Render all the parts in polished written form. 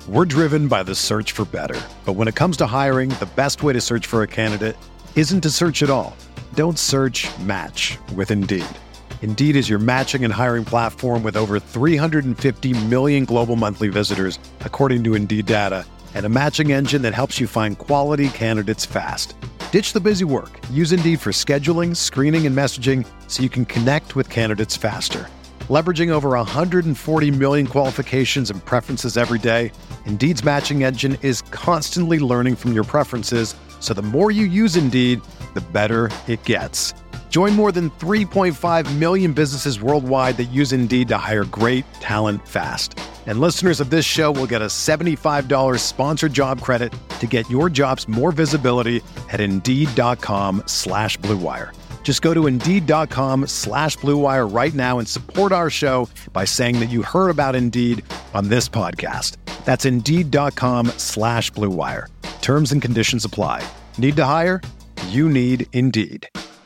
We're driven by the search for better. But when it comes to hiring, the best way to search for a candidate isn't to search at all. Don't search, match with Indeed. Indeed is your matching and hiring platform with over 350 million global monthly visitors, according to Indeed data, and a matching engine that helps you find quality candidates fast. Ditch the busy work. Use Indeed for scheduling, screening, and messaging so you can connect with candidates faster. Leveraging over 140 million qualifications and preferences every day, Indeed's matching engine is constantly learning from your preferences, so the more you use Indeed, the better it gets. Join more than 3.5 million businesses worldwide that use Indeed to hire great talent fast. And listeners of this show will get a $75 sponsored job credit to get your jobs more visibility at Indeed.com/Blue Wire. Just go to Indeed.com/Blue Wire right now and support our show by saying that you heard about Indeed on this podcast. That's Indeed.com/Blue Wire. Terms and conditions apply. Need to hire? You need Indeed.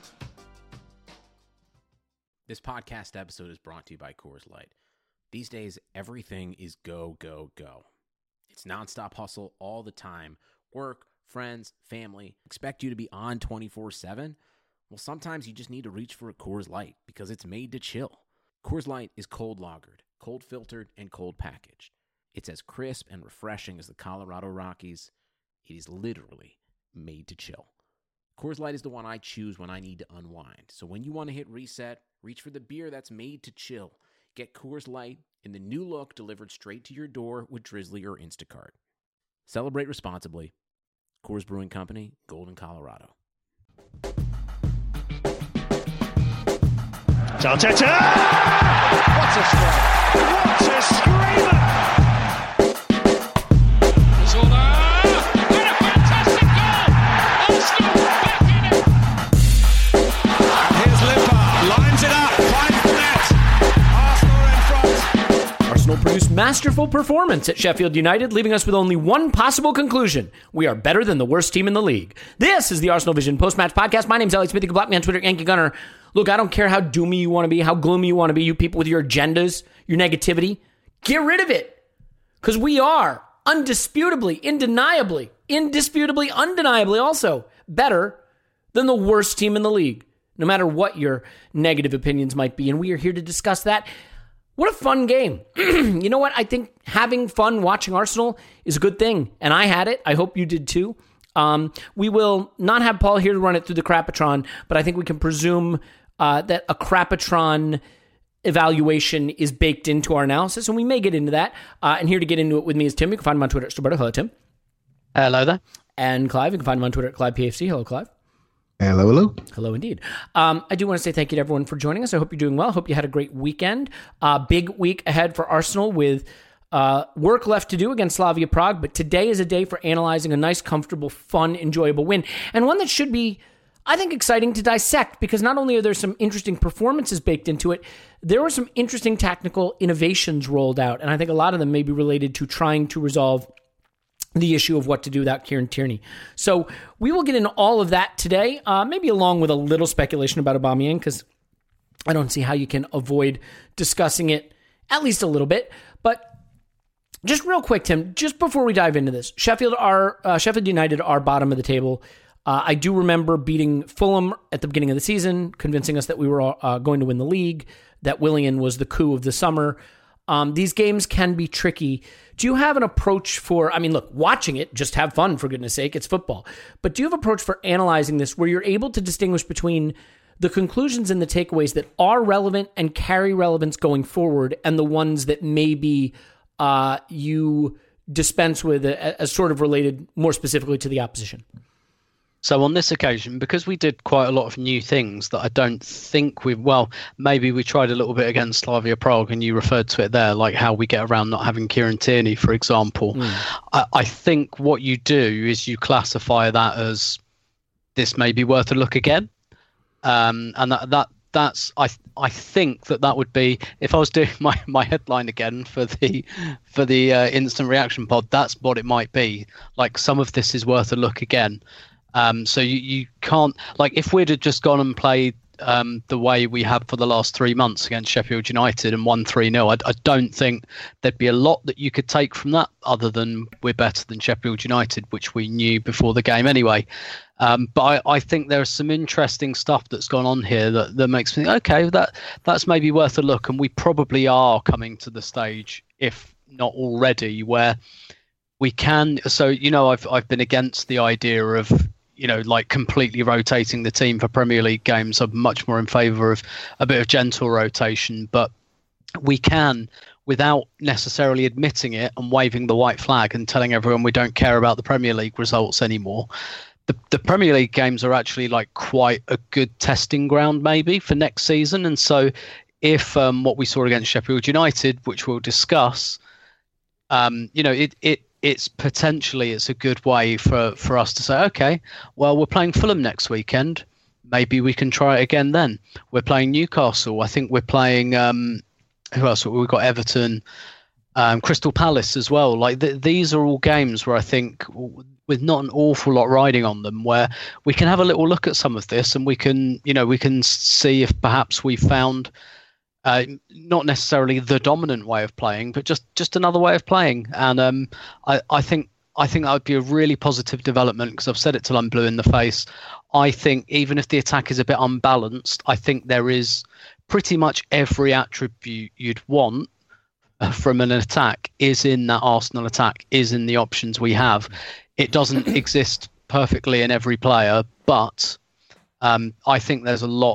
This podcast episode is brought to you by Coors Light. These days, everything is go, go, go. It's nonstop hustle all the time. Work, friends, family. Expect you to be on 24/7? Well, sometimes you just need to reach for a Coors Light because it's made to chill. Coors Light is cold lagered, cold filtered, and cold packaged. It's as crisp and refreshing as the Colorado Rockies. It is literally made to chill. Coors Light is the one I choose when I need to unwind. So when you want to hit reset, reach for the beer that's made to chill. Get Coors Light in the new look delivered straight to your door with Drizzly or Instacart. Celebrate responsibly. Coors Brewing Company, Golden, Colorado. Arteta! What a strike! What a screamer! Zola! What a fantastic goal! Arsenal back in it! And here's Limpar, lines it up, finds the net. Arsenal in front. Arsenal produced masterful performance at Sheffield United, leaving us with only one possible conclusion. We are better than the worst team in the league. This is the Arsenal Vision post-match podcast. My name's Elliot Smith. You can block me on Twitter, Yankee Gunner. Look, I don't care how doomy you want to be, how gloomy you want to be, you people with your agendas, your negativity. Get rid of it. Because we are undisputably, indisputably, undeniably also better than the worst team in the league, no matter what your negative opinions might be. And we are here to discuss that. What a fun game. You know what? I think having fun watching Arsenal is a good thing. And I had it. I hope you did too. We will not have Paul here to run it through the Crapatron, but I think we can presume that a Crapatron evaluation is baked into our analysis, and we may get into that. And here to get into it with me is Tim. You can find him on Twitter at Roberto. Hello, Tim. Hello there. And Clive. You can find him on Twitter at ClivePFC. Hello, Clive. Hello, hello. Hello, indeed. I do want to say thank you to everyone for joining us. I hope you're doing well. I hope you had a great weekend. Big week ahead for Arsenal with work left to do against Slavia Prague, but today is a day for analyzing a nice, comfortable, fun, enjoyable win, and one that should be, I think, exciting to dissect, because not only are there some interesting performances baked into it, there were some interesting tactical innovations rolled out, and I think a lot of them may be related to trying to resolve the issue of what to do without Kieran Tierney. So we will get into all of that today, maybe along with a little speculation about Aubameyang, because I don't see how you can avoid discussing it at least a little bit. But just real quick, Tim, just before we dive into this, Sheffield United are bottom of the table. I do remember beating Fulham at the beginning of the season, convincing us that we were going to win the league, that Willian was the coup of the summer. These games can be tricky. Do you have an approach for, I mean, look, watching it, just have fun, for goodness sake, it's football. But do you have an approach for analyzing this where you're able to distinguish between the conclusions and the takeaways that are relevant and carry relevance going forward, and the ones that maybe you dispense with as sort of related more specifically to the opposition? So on this occasion, because we did quite a lot of new things that I don't think maybe we tried a little bit against Slavia Prague, and you referred to it there, like how we get around not having Kieran Tierney, for example. I think what you do is you classify that as this may be worth a look again. And that's I think that would be, if I was doing my headline again for the instant reaction pod, that's what it might be. Like, some of this is worth a look again. So you can't, like, if we'd have just gone and played the way we have for the last 3 months against Sheffield United and won 3-0, I don't think there'd be a lot that you could take from that other than we're better than Sheffield United, which we knew before the game anyway. But I think there's some interesting stuff that's gone on here that makes me think, okay, that's maybe worth a look. And we probably are coming to the stage, if not already, where we can. So, I've been against the idea of, like completely rotating the team for Premier League games. I'm much more in favour of a bit of gentle rotation, but we can, without necessarily admitting it and waving the white flag and telling everyone we don't care about the Premier League results anymore. The Premier League games are actually like quite a good testing ground maybe for next season. And so if what we saw against Sheffield United, which we'll discuss, it's potentially a good way for us to say, okay, well, we're playing Fulham next weekend. Maybe we can try it again then. We're playing Newcastle. I think we're playing, who else? We've got Everton, Crystal Palace as well. Like these are all games where I think with not an awful lot riding on them, where we can have a little look at some of this and we can see if perhaps we found not necessarily the dominant way of playing, but just another way of playing. And I think that would be a really positive development, because I've said it till I'm blue in the face. I think even if the attack is a bit unbalanced, I think there is pretty much every attribute you'd want from an attack is in that Arsenal attack, is in the options we have. It doesn't exist perfectly in every player, but I think there's a lot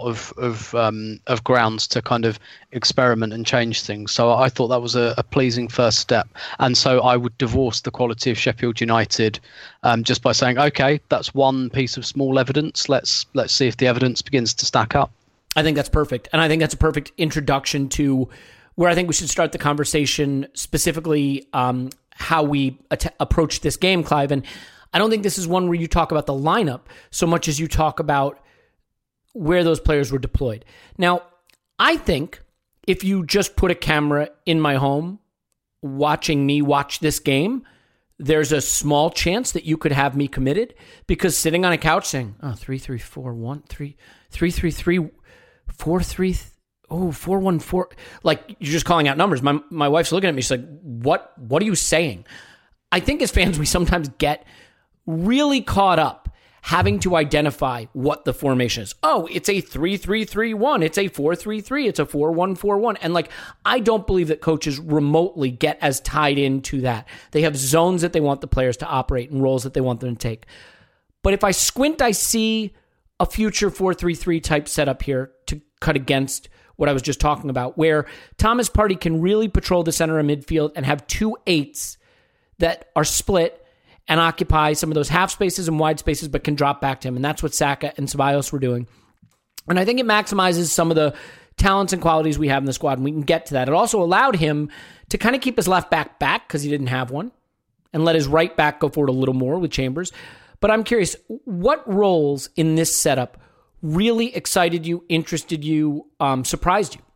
of grounds to kind of experiment and change things. So I thought that was a pleasing first step. And so I would divorce the quality of Sheffield United just by saying, okay, that's one piece of small evidence. Let's see if the evidence begins to stack up. I think that's perfect. And I think that's a perfect introduction to where I think we should start the conversation, specifically how we approach this game, Clive. And I don't think this is one where you talk about the lineup so much as you talk about where those players were deployed. Now, I think if you just put a camera in my home watching me watch this game, there's a small chance that you could have me committed, because sitting on a couch saying, 3-3-4-1, 3-3-3, 4-3, 4-1-4, like you're just calling out numbers. My wife's looking at me, she's like, what are you saying? I think as fans, we sometimes get really caught up having to identify what the formation is. Oh, it's a 3-3-3-1. It's a 4-3-3. It's a 4-1-4-1. And I don't believe that coaches remotely get as tied into that. They have zones that they want the players to operate and roles that they want them to take. But if I squint, I see a future 4-3-3 type setup here to cut against what I was just talking about, where Thomas Partey can really patrol the center of midfield and have 2 8s that are split and occupy some of those half spaces and wide spaces, but can drop back to him. And that's what Saka and Ceballos were doing. And I think it maximizes some of the talents and qualities we have in the squad, and we can get to that. It also allowed him to kind of keep his left back because he didn't have one, and let his right back go forward a little more with Chambers. But I'm curious, what roles in this setup really excited you, interested you, surprised you?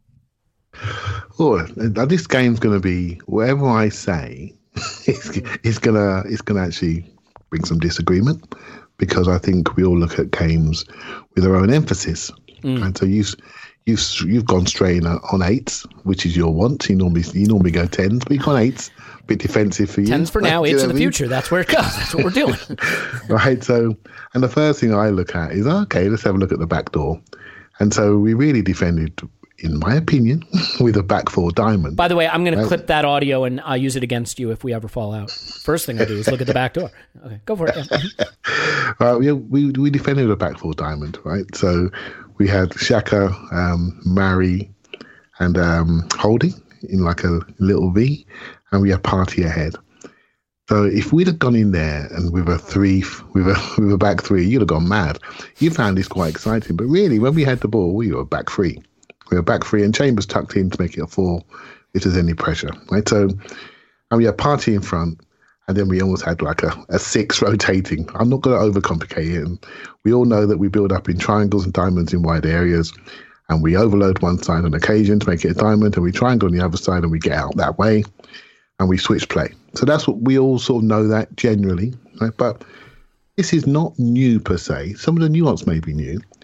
Oh, this game's going to be, whatever I say, it's gonna actually bring some disagreement, because I think we all look at games with our own emphasis, and so you've gone straight on 8s, which is your want. You normally go 10s, but you've gone 8s, a bit defensive for you. 10s for now, 8s in the future. That's where it goes. That's what we're doing. Right. So, and the first thing I look at is, okay, let's have a look at the back door, and so we really defended, in my opinion, with a back 4 diamond. By the way, I'm going to clip that audio and I'll use it against you if we ever fall out. First thing I do is look at the back door. Okay, go for it. Yeah. We defended with a back 4 diamond, right? So we had Xhaka, Mari, and Holding in like a little V, and we had Partey ahead. So if we'd have gone in there and with a back 3, you'd have gone mad. You found this quite exciting, but really, when we had the ball, we were back 3. We were back 3, and Chambers tucked in to make it a 4 if there's any pressure, right? So, and we had Partey in front, and then we almost had like a 6 rotating. I'm not going to overcomplicate it. And we all know that we build up in triangles and diamonds in wide areas, and we overload one side on occasion to make it a diamond, and we triangle on the other side, and we get out that way, and we switch play. So that's what we all sort of know that generally, right? But this is not new per se. Some of the nuance may be new,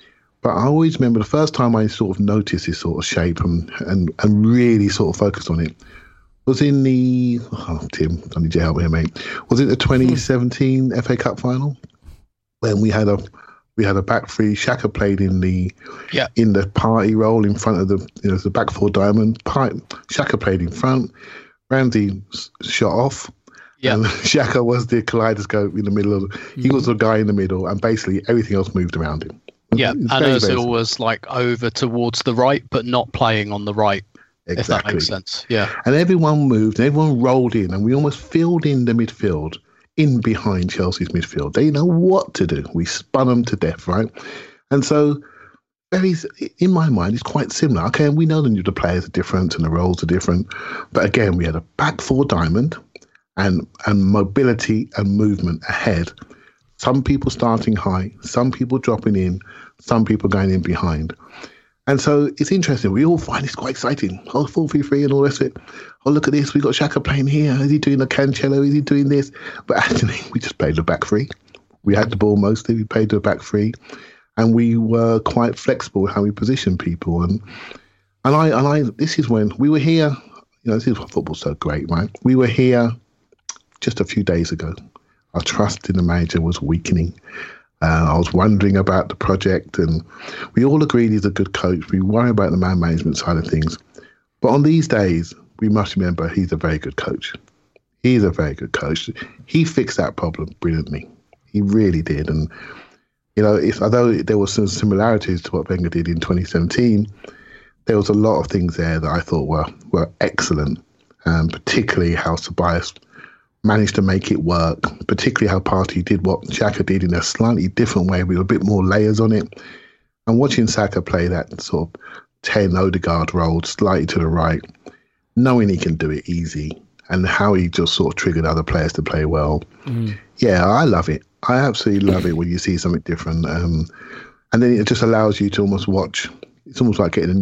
But I always remember the first time I sort of noticed this sort of shape and really sort of focused on it was in the, Tim, I need your help here, mate. Was it the 2017 FA Cup final? When we had a back three. Xhaka played in the party role in front of the back four diamond. Xhaka played in front. Ramsey shot off. Yeah. And Xhaka was the kaleidoscope in the middle he was the guy in the middle, and basically everything ozil moved around him. Yeah, and Ozil was like over towards the right, but not playing on the right. Exactly. If that makes sense. Yeah. And everyone moved, and everyone rolled in, and we almost filled in the midfield in behind Chelsea's midfield. They know what to do. We spun them to death, right? And so, in my mind, it's quite similar. Okay, and we know the players are different and the roles are different. But again, we had a back four diamond and mobility and movement ahead. Some people starting high, some people dropping in, some people going in behind. And so it's interesting. We all find this quite exciting. 4-3-3 and all the rest of it. Oh, look at this. We got Xhaka playing here. Is he doing the Cancelo? Is he doing this? But actually, we just played the back three. We had the ball mostly. We played the back three. And we were quite flexible how we positioned people. And I this is when we were here. This is why football's so great, right? We were here just a few days ago. Our trust in the manager was weakening. I was wondering about the project, and we all agreed he's a good coach. We worry about the man management side of things. But on these days, we must remember he's a very good coach. He's a very good coach. He fixed that problem brilliantly. He really did. And, although there were some similarities to what Wenger did in 2017, there was a lot of things there that I thought were excellent, particularly how Ceballos managed to make it work, particularly how Partey did what Xhaka did in a slightly different way with a bit more layers on it. And watching Saka play that sort of 10 Odegaard role slightly to the right, knowing he can do it easy, and how he just sort of triggered other players to play well. Yeah, I love it. I absolutely love it when you see something different. And then it just allows you to almost watch. It's almost like getting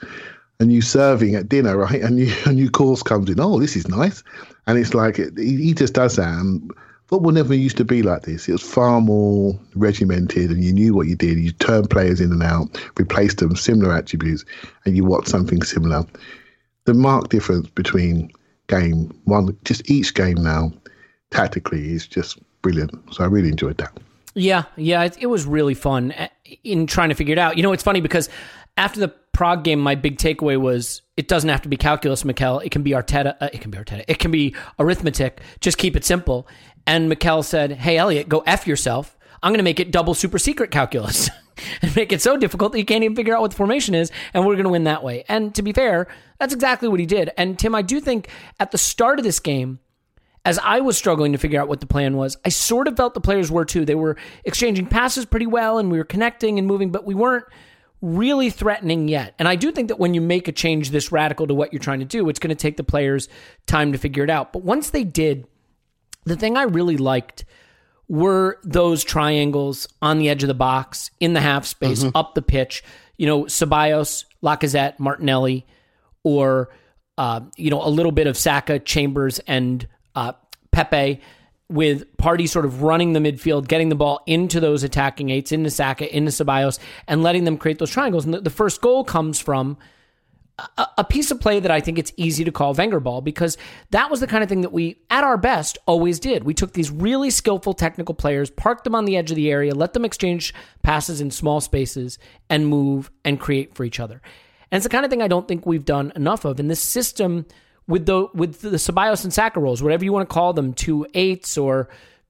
a new serving at dinner, right? A new course comes in. Oh, this is nice. And it's like, he just does that. And football never used to be like this. It was far more regimented, and you knew what you did. You turned players in and out, replaced them, similar attributes, and you watch something similar. The marked difference between game one, just each game now, tactically, is just brilliant. So I really enjoyed that. Yeah, it was really fun in trying to figure it out. It's funny because after the Prague game, my big takeaway was it doesn't have to be calculus, Mikel. It can be Arteta. It can be arithmetic. Just keep it simple. And Mikel said, "Hey, Elliot, go F yourself. I'm going to make it double super secret calculus and make it so difficult that you can't even figure out what the formation is, and we're going to win that way." And to be fair, that's exactly what he did. And Tim, I do think at the start of this game, as I was struggling to figure out what the plan was, I sort of felt the players were too. They were exchanging passes pretty well, and we were connecting and moving, but we weren't really threatening yet. And I do think that when you make a change this radical to what you're trying to do, it's going to take the players time to figure it out. But once they did, the thing I really liked were those triangles on the edge of the box, in the half space, up the pitch. Ceballos, Lacazette, Martinelli, or a little bit of Saka, Chambers, and Pepe, with Partey sort of running the midfield, getting the ball into those attacking eights, into Saka, into Ceballos, and letting them create those triangles. And the first goal comes from a piece of play that I think it's easy to call Wenger ball, because that was the kind of thing that we, at our best, always did. We took these really skillful technical players, parked them on the edge of the area, let them exchange passes in small spaces, and move and create for each other. And it's the kind of thing I don't think we've done enough of in this system. With the Ceballos and Saka roles, whatever you want to call them, 2 8s or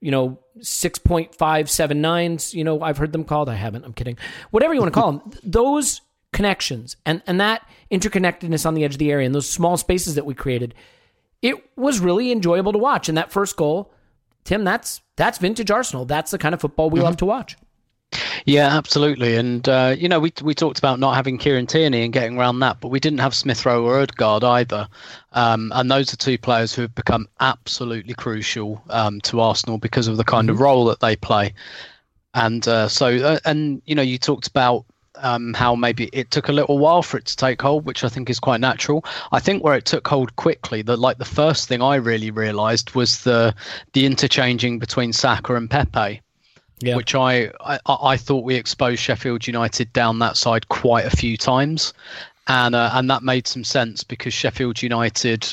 6.579s, I've heard them called. I haven't. I'm kidding. Whatever you want to call them, those connections and that interconnectedness on the edge of the area and those small spaces that we created, it was really enjoyable to watch. And that first goal, Tim, that's vintage Arsenal. That's the kind of football we love to watch. Yeah, absolutely. And, we talked about not having Kieran Tierney and getting around that, but we didn't have Smith Rowe or Odegaard either. And those are two players who have become absolutely crucial to Arsenal because of the kind of role that they play. And you talked about how maybe it took a little while for it to take hold, which I think is quite natural. I think where it took hold quickly, the first thing I really realised was the interchanging between Saka and Pepe. which I thought we exposed Sheffield United down that side quite a few times. And that made some sense because Sheffield United,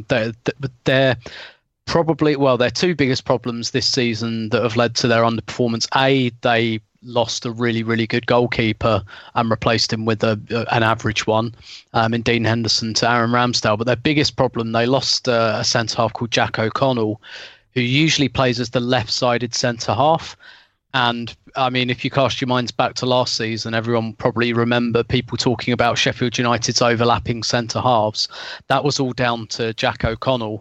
they're probably, their two biggest problems this season that have led to their underperformance. They lost a really, really good goalkeeper and replaced him with an average one in Dean Henderson to Aaron Ramsdale. But their biggest problem, they lost a centre-half called Jack O'Connell, who usually plays as the left-sided centre-half. And I mean, if you cast your minds back to last season, everyone probably remember people talking about Sheffield United's overlapping centre halves. That was all down to Jack O'Connell.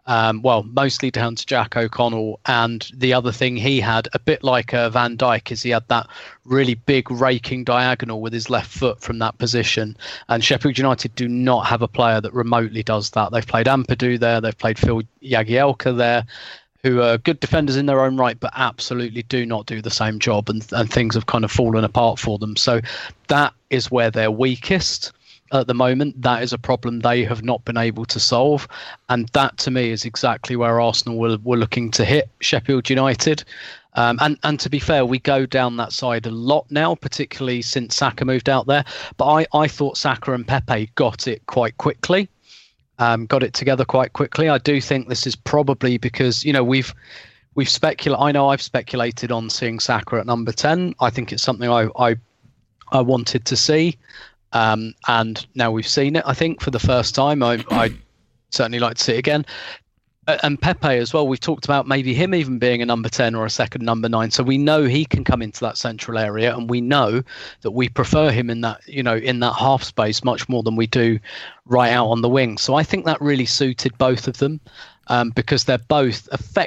Mostly down to Jack O'Connell. And the other thing he had, a bit like Van Dijk, is he had that really big raking diagonal with his left foot from that position. And Sheffield United do not have a player that remotely does that. They've played Ampadu there. They've played Phil Jagielka there, who are good defenders in their own right, but absolutely do not do the same job, and things have kind of fallen apart for them. So that is where they're weakest at the moment. That is a problem they have not been able to solve. And that, to me, is exactly where Arsenal were looking to hit Sheffield United. And to be fair, we go down that side a lot now, particularly since Saka moved out there. But I thought Saka and Pepe got it quite quickly. Got it together quite quickly. I do think this is probably because, we've speculated. I know I've speculated on seeing Saka at number 10. I think it's something I wanted to see, and now we've seen it. I think for the first time, I certainly like to see it again. And Pepe as well. We've talked about maybe him even being a number 10 or a second number 9. So we know he can come into that central area, and we know that we prefer him in that, in that half space much more than we do right out on the wing. So I think that really suited both of them, because they're both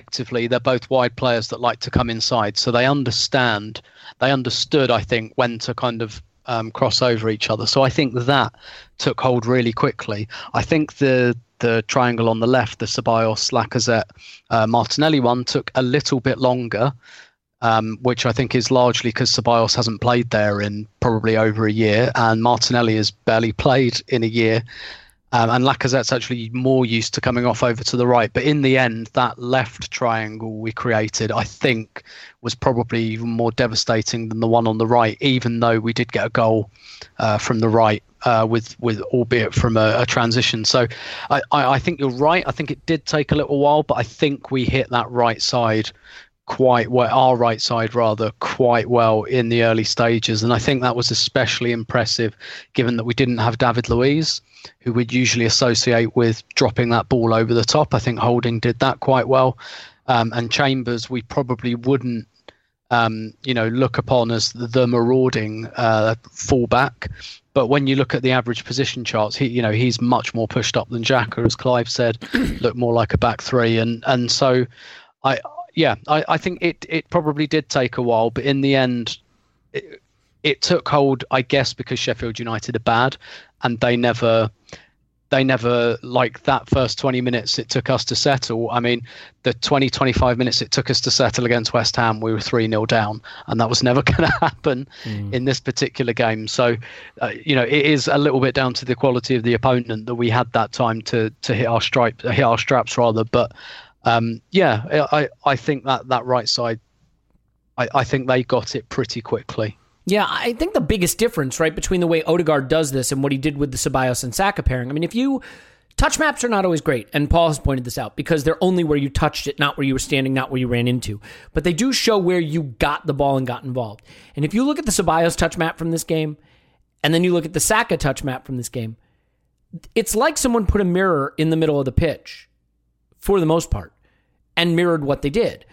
wide players that like to come inside. So they understood, I think, when to kind of cross over each other. So I think that took hold really quickly. I think the triangle on the left, the Ceballos, Lacazette, Martinelli one, took a little bit longer, which I think is largely because Ceballos hasn't played there in probably over a year, and Martinelli has barely played in a year. And Lacazette's actually more used to coming off over to the right. But in the end, that left triangle we created, I think, was probably even more devastating than the one on the right, even though we did get a goal from the right, with albeit from a transition. So I think you're right. I think it did take a little while, but I think we hit that right side quite well, our right side rather, quite well in the early stages. And I think that was especially impressive given that we didn't have David Luiz, who we'd usually associate with dropping that ball over the top. I think Holding did that quite well. And Chambers, we probably wouldn't, look upon as the marauding fullback. But when you look at the average position charts, he's much more pushed up than Xhaka, as Clive said, looked more like a back three. And so I think it probably did take a while, but in the end, it took hold, I guess, because Sheffield United are bad, and they never, like that first 20 minutes it took us to settle. I mean, the 20-25 minutes it took us to settle against West Ham, we were 3-0 down, and that was never going to happen in this particular game. So, it is a little bit down to the quality of the opponent that we had that time to hit our straps rather. But I think that right side, I think they got it pretty quickly. Yeah, I think the biggest difference, right, between the way Odegaard does this and what he did with the Ceballos and Saka pairing, I mean, touch maps are not always great, and Paul has pointed this out, because they're only where you touched it, not where you were standing, not where you ran into. But they do show where you got the ball and got involved. And if you look at the Ceballos touch map from this game, and then you look at the Saka touch map from this game, it's like someone put a mirror in the middle of the pitch, for the most part, and mirrored what they did.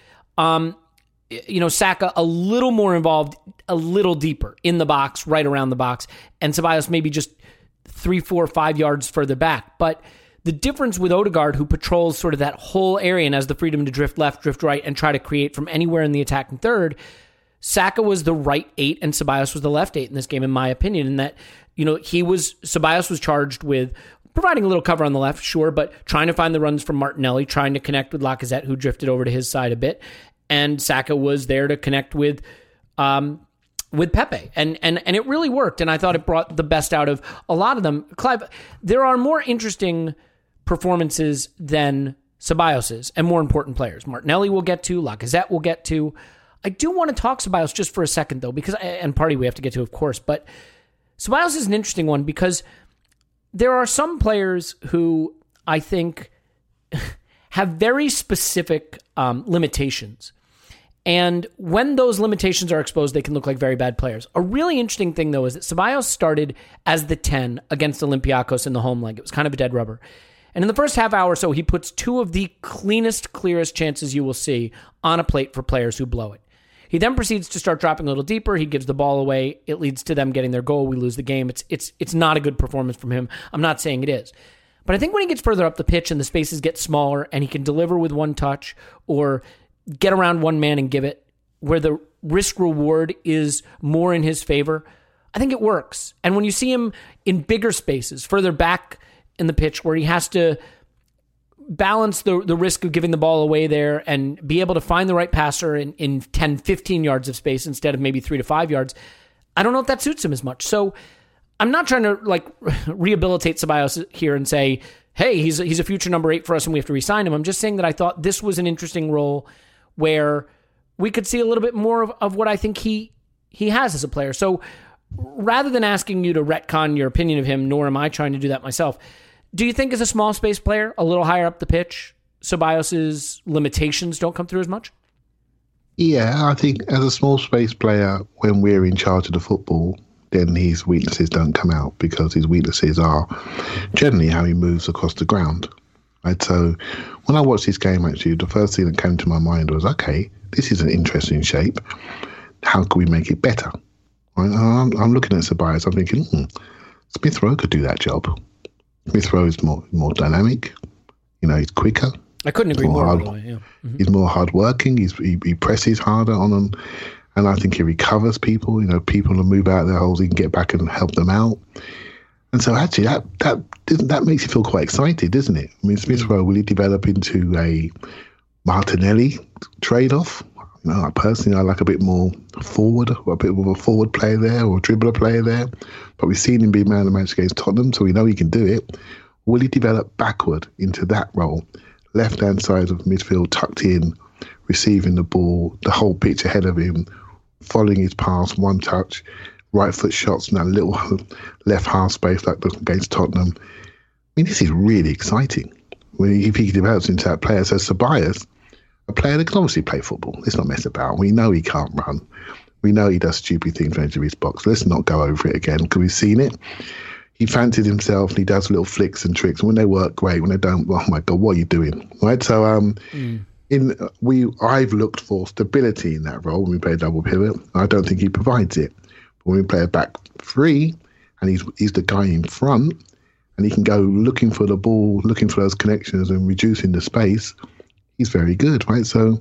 Saka a little more involved, a little deeper in the box, right around the box, and Ceballos maybe just 3, 4, 5 yards further back. But the difference with Odegaard, who patrols sort of that whole area and has the freedom to drift left, drift right, and try to create from anywhere in the attacking third, Saka was the right 8 and Ceballos was the left 8 in this game, in my opinion, in that, Ceballos was charged with providing a little cover on the left, sure, but trying to find the runs from Martinelli, trying to connect with Lacazette, who drifted over to his side a bit. And Saka was there to connect with Pepe. And it really worked. And I thought it brought the best out of a lot of them. Clive, there are more interesting performances than Ceballos' and more important players. Martinelli will get to, Lacazette will get to. I do want to talk Ceballos just for a second, though, because, and Partey we have to get to, of course, but Ceballos is an interesting one because there are some players who I think have very specific limitations. And when those limitations are exposed, they can look like very bad players. A really interesting thing, though, is that Ceballos started as the 10 against Olympiacos in the home leg. It was kind of a dead rubber. And in the first half hour or so, he puts two of the cleanest, clearest chances you will see on a plate for players who blow it. He then proceeds to start dropping a little deeper. He gives the ball away. It leads to them getting their goal. We lose the game. It's not a good performance from him. I'm not saying it is. But I think when he gets further up the pitch and the spaces get smaller and he can deliver with one touch or get around one man and give it, where the risk reward is more in his favor, I think it works. And when you see him in bigger spaces, further back in the pitch, where he has to balance the risk of giving the ball away there and be able to find the right passer in 10, 15 yards of space instead of maybe 3 to 5 yards, I don't know if that suits him as much. So I'm not trying to rehabilitate Ceballos here and say, hey, he's a future number 8 for us and we have to re-sign him. I'm just saying that I thought this was an interesting role where we could see a little bit more of what I think he has as a player. So rather than asking you to retcon your opinion of him, nor am I trying to do that myself, do you think as a small space player, a little higher up the pitch, Ceballos' limitations don't come through as much? Yeah, I think as a small space player, when we're in charge of the football, then his weaknesses don't come out because his weaknesses are generally how he moves across the ground. Right? So when I watched this game, actually, the first thing that came to my mind was, okay, this is an interesting shape. How can we make it better? Right? I'm looking at Ceballos, I'm thinking, Smith Rowe could do that job. Smith Rowe is more dynamic. He's quicker. I couldn't agree more. By the way, yeah. Mm-hmm. He's more hardworking. He presses harder on them. And I think he recovers people. People will move out of their holes. He can get back and help them out. And so actually that makes you feel quite excited, doesn't it? I mean, Smith Rowe, will he develop into a Martinelli trade-off? Personally, I like a bit more forward, or a bit more of a forward player there, or a dribbler player there. But we've seen him be man of the match against Tottenham, so we know he can do it. Will he develop backward into that role? Left-hand side of midfield, tucked in, receiving the ball, the whole pitch ahead of him, following his pass, one touch, right foot shots in that little left half space like against Tottenham. I mean, this is really exciting if he develops into that player. So Ceballos, a player that can obviously play football. Let's not mess about. We know he can't run. We know he does stupid things from the edge of his box. Let's not go over it again because we've seen it. He fancies himself and he does little flicks and tricks. And when they work, great. When they don't, oh my God, what are you doing? Right? So I've looked for stability in that role when we play double pivot. I don't think he provides it. But when we play a back three and he's the guy in front and he can go looking for the ball, looking for those connections and reducing the space, he's very good, right? So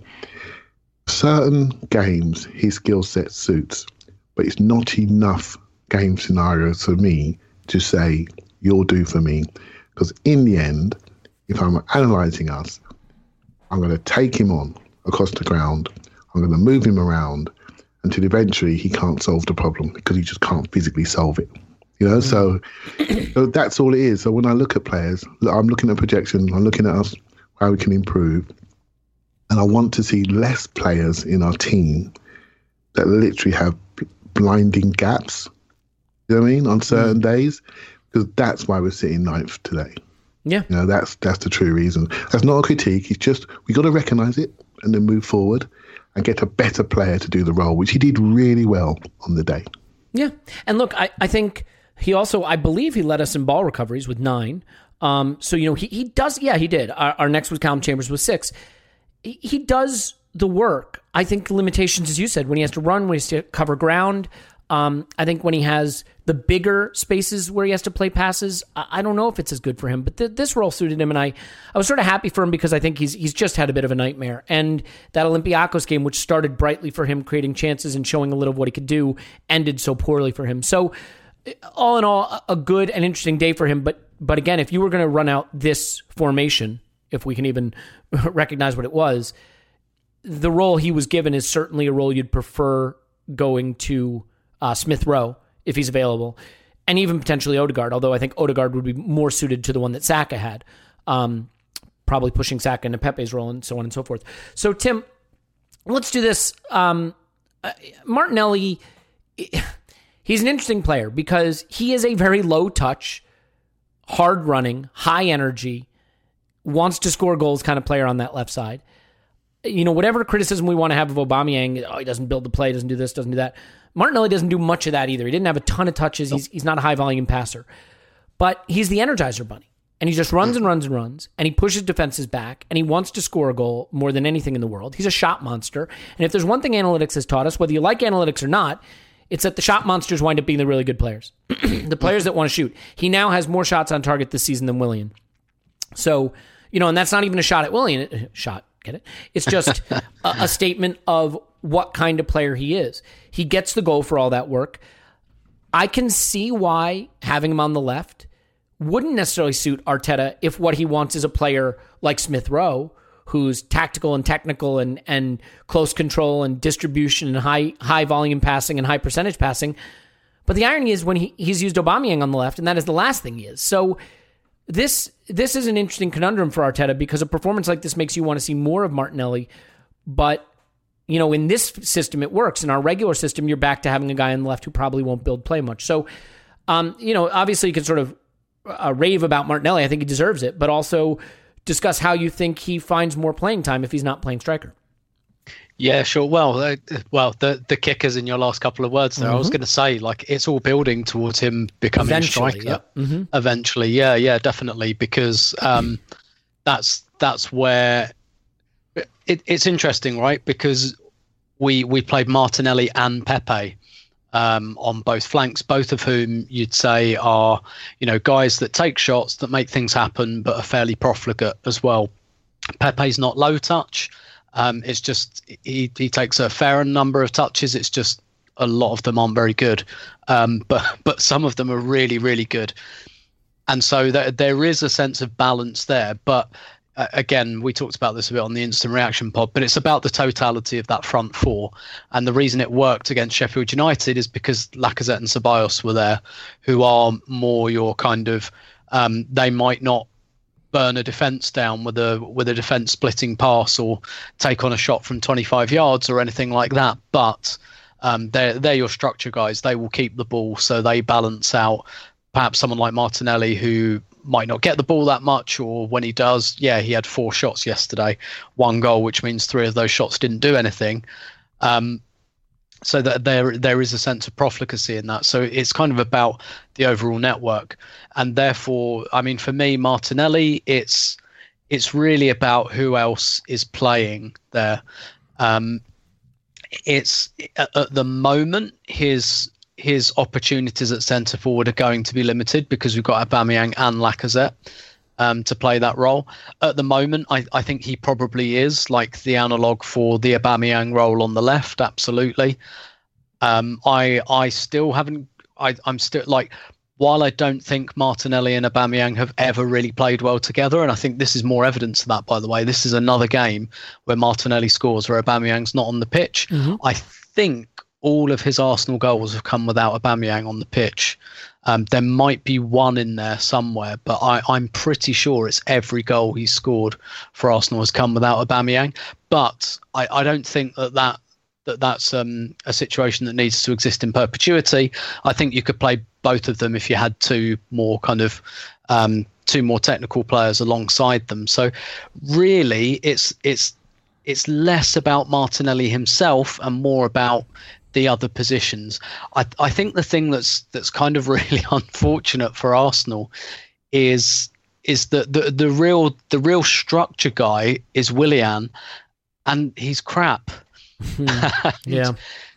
certain games his skill set suits, but it's not enough game scenarios for me to say you'll do for me. Because in the end, if I'm analysing us, I'm going to take him on across the ground. I'm going to move him around until eventually he can't solve the problem because he just can't physically solve it. So that's all it is. So when I look at players, I'm looking at projection, I'm looking at us, how we can improve. And I want to see less players in our team that literally have blinding gaps, you know what I mean, on certain days, because that's why we're sitting ninth today. Yeah. That's the true reason. That's not a critique. It's just we got to recognise it and then move forward and get a better player to do the role, which he did really well on the day. Yeah. And look, I think he also, I believe he led us in ball recoveries with 9. So, he does, he did. Our next was Callum Chambers with 6. He does the work. I think the limitations, as you said, when he has to run, when he has to cover ground, I think when he has the bigger spaces where he has to play passes, I don't know if it's as good for him. But this role suited him, and I was sort of happy for him because I think he's just had a bit of a nightmare. And that Olympiacos game, which started brightly for him, creating chances and showing a little of what he could do, ended so poorly for him. So all in all, a good and interesting day for him. But again, if you were going to run out this formation, if we can even recognize what it was, the role he was given is certainly a role you'd prefer going to Smith Rowe if he's available, and even potentially Odegaard, although I think Odegaard would be more suited to the one that Saka had, probably pushing Saka into Pepe's role and so on and so forth. So, Tim, let's do this. Martinelli, he's an interesting player because he is a very low touch, hard running, high energy, wants to score goals kind of player on that left side. You know, whatever criticism we want to have of Aubameyang, he doesn't build the play, doesn't do this, doesn't do that. Martinelli doesn't do much of that either. He didn't have a ton of touches. He's not a high volume passer, but he's the Energizer Bunny. And he just runs and runs and runs, and he pushes defenses back, and he wants to score a goal more than anything in the world. He's a shot monster. And if there's one thing analytics has taught us, whether you like analytics or not, it's that the shot monsters wind up being the really good players. The players that want to shoot. He now has more shots on target this season than Willian. So, you know, and that's not even a shot at Willian. Get it? It's just a statement of what kind of player he is. He gets the goal for all that work. I can see why having him on the left wouldn't necessarily suit Arteta if what he wants is a player like Smith Rowe, who's tactical and technical and close control and distribution and high volume passing and high percentage passing. But the irony is when he's used Aubameyang on the left, and that is the last thing he is. So this is an interesting conundrum for Arteta because a performance like this makes you want to see more of Martinelli. But, you know, in this system, it works. In our regular system, you're back to having a guy on the left who probably won't build play much. So, you know, obviously you can sort of rave about Martinelli. I think he deserves it, but also discuss how you think he finds more playing time if he's not playing striker. Yeah, sure. Well, the kickers in your last couple of words there. Mm-hmm. I was going to say, like, it's all building towards him becoming a striker. Yep. Mm-hmm. Eventually, yeah, definitely, because that's where it's interesting, right? Because we played Martinelli and Pepe on both flanks, both of whom you'd say are, you know, guys that take shots, that make things happen, but are fairly profligate as well. Pepe's not low touch. It's just he takes a fair number of touches. It's just a lot of them aren't very good, but some of them are really, really good. And so there is a sense of balance there. But again, we talked about this a bit on the Instant Reaction pod, but it's about the totality of that front four. And the reason it worked against Sheffield United is because Lacazette and Ceballos were there, who are more your kind of they might not burn a defence down with a defence splitting pass or take on a shot from 25 yards or anything like that, but they're your structure guys. They will keep the ball, so they balance out perhaps someone like Martinelli who might not get the ball that much, or when he does, he had 4 shots yesterday, 1 goal, which means 3 of those shots didn't do anything. So that there is a sense of profligacy in that. So it's kind of about the overall network. And therefore, I mean, for me, Martinelli, it's really about who else is playing there. It's at the moment, his opportunities at centre forward are going to be limited because we've got Aubameyang and Lacazette to play that role. At the moment, I think he probably is like the analogue for the Aubameyang role on the left. Absolutely. I still haven't. I'm still like, while I don't think Martinelli and Aubameyang have ever really played well together, and I think this is more evidence of that, by the way. This is another game where Martinelli scores where Aubameyang's not on the pitch. Mm-hmm. I think all of his Arsenal goals have come without Aubameyang on the pitch. There might be one in there somewhere, but I'm pretty sure it's every goal he's scored for Arsenal has come without Aubameyang. But I don't think that's a situation that needs to exist in perpetuity. I think you could play both of them if you had two more technical players alongside them. So really, it's less about Martinelli himself and more about the other positions. I think the thing that's kind of really unfortunate for Arsenal is that the real structure guy is Willian, and he's crap. Yeah.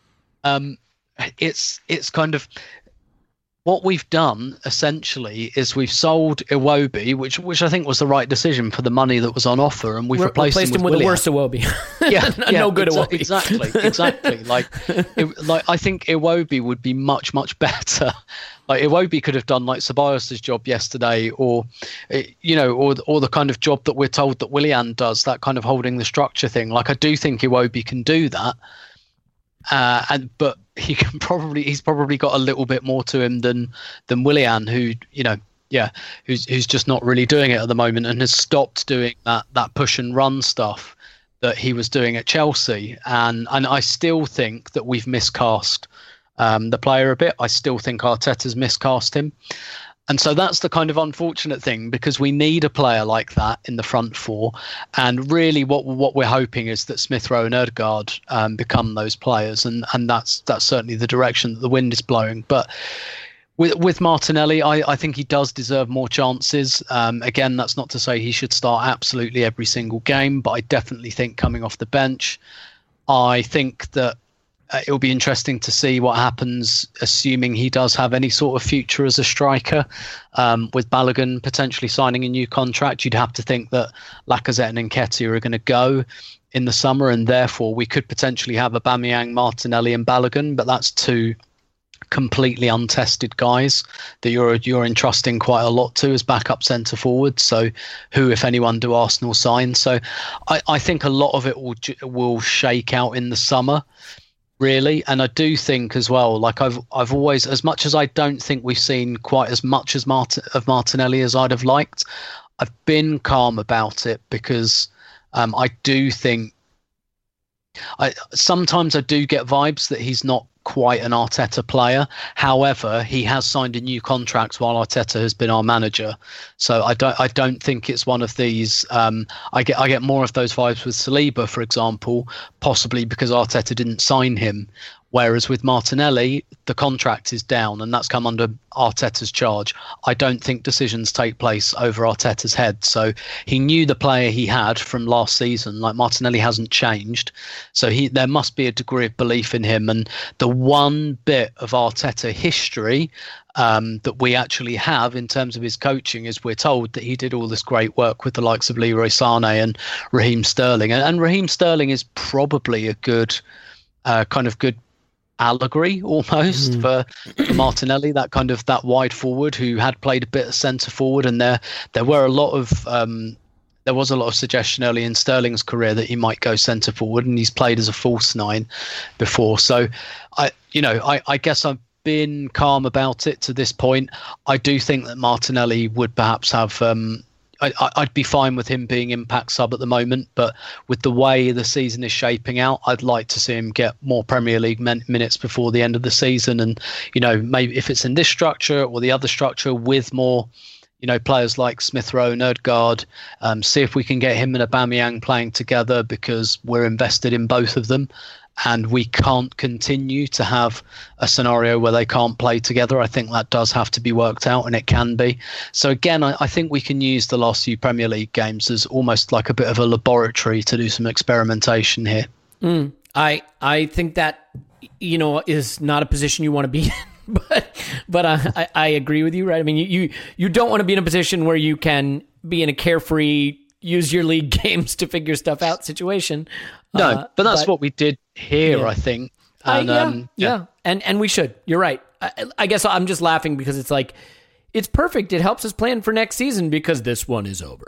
It's kind of what we've done essentially is we've sold Iwobi, which I think was the right decision for the money that was on offer, and we've replaced him with a worse Iwobi. No good Iwobi. Exactly. Like I think Iwobi would be much better. Like Iwobi could have done like Ceballos' job yesterday, or the kind of job that we're told that Willian does, that kind of holding the structure thing. Like I do think Iwobi can do that. But he's probably got a little bit more to him than Willian, who's just not really doing it at the moment and has stopped doing that push and run stuff that he was doing at Chelsea. And I still think that we've miscast the player a bit. I still think Arteta's miscast him. And so that's the kind of unfortunate thing, because we need a player like that in the front four. And really what we're hoping is that Smith Rowe and Ødegaard become those players. And that's certainly the direction that the wind is blowing. But with Martinelli, I think he does deserve more chances. Again, that's not to say he should start absolutely every single game, but I definitely think coming off the bench, I think that it will be interesting to see what happens, assuming he does have any sort of future as a striker. With Balogun potentially signing a new contract, you'd have to think that Lacazette and Nketiah are going to go in the summer, and therefore we could potentially have Aubameyang, Martinelli and Balogun, but that's two completely untested guys that you're entrusting quite a lot to as backup centre forwards. So who, if anyone, do Arsenal sign? So I think a lot of it will shake out in the summer, really. And I do think as well, like I've always, as much as I don't think we've seen quite as much as of Martinelli as I'd have liked, I've been calm about it, because I do think sometimes I do get vibes that he's not quite an Arteta player. However, he has signed a new contract while Arteta has been our manager. So I don't think it's one of these. I get more of those vibes with Saliba, for example, possibly because Arteta didn't sign him. Whereas with Martinelli, the contract is down and that's come under Arteta's charge. I don't think decisions take place over Arteta's head. So he knew the player he had from last season. Like, Martinelli hasn't changed. So there must be a degree of belief in him. And the one bit of Arteta history that we actually have in terms of his coaching is we're told that he did all this great work with the likes of Leroy Sané and Raheem Sterling. And Raheem Sterling is probably a good good allegory almost for Martinelli, that wide forward who had played a bit of centre forward, and there was a lot of suggestion early in Sterling's career that he might go centre forward, and he's played as a false nine before. So I guess I've been calm about it to this point. I do think that Martinelli would perhaps have I'd be fine with him being impact sub at the moment, but with the way the season is shaping out, I'd like to see him get more Premier League minutes before the end of the season. And, maybe if it's in this structure or the other structure with more, players like Smith Rowe and Ødegaard, see if we can get him and Aubameyang playing together, because we're invested in both of them. And we can't continue to have a scenario where they can't play together. I think that does have to be worked out, and it can be. So again, I think we can use the last few Premier League games as almost like a bit of a laboratory to do some experimentation here. I think that, is not a position you want to be in, but I agree with you, right? I mean, you don't want to be in a position where you can be in a carefree, use your league games to figure stuff out situation. No, but that's what we did here, yeah. I think. And, And we should. You're right. I guess I'm just laughing because it's like, it's perfect. It helps us plan for next season because this one is over.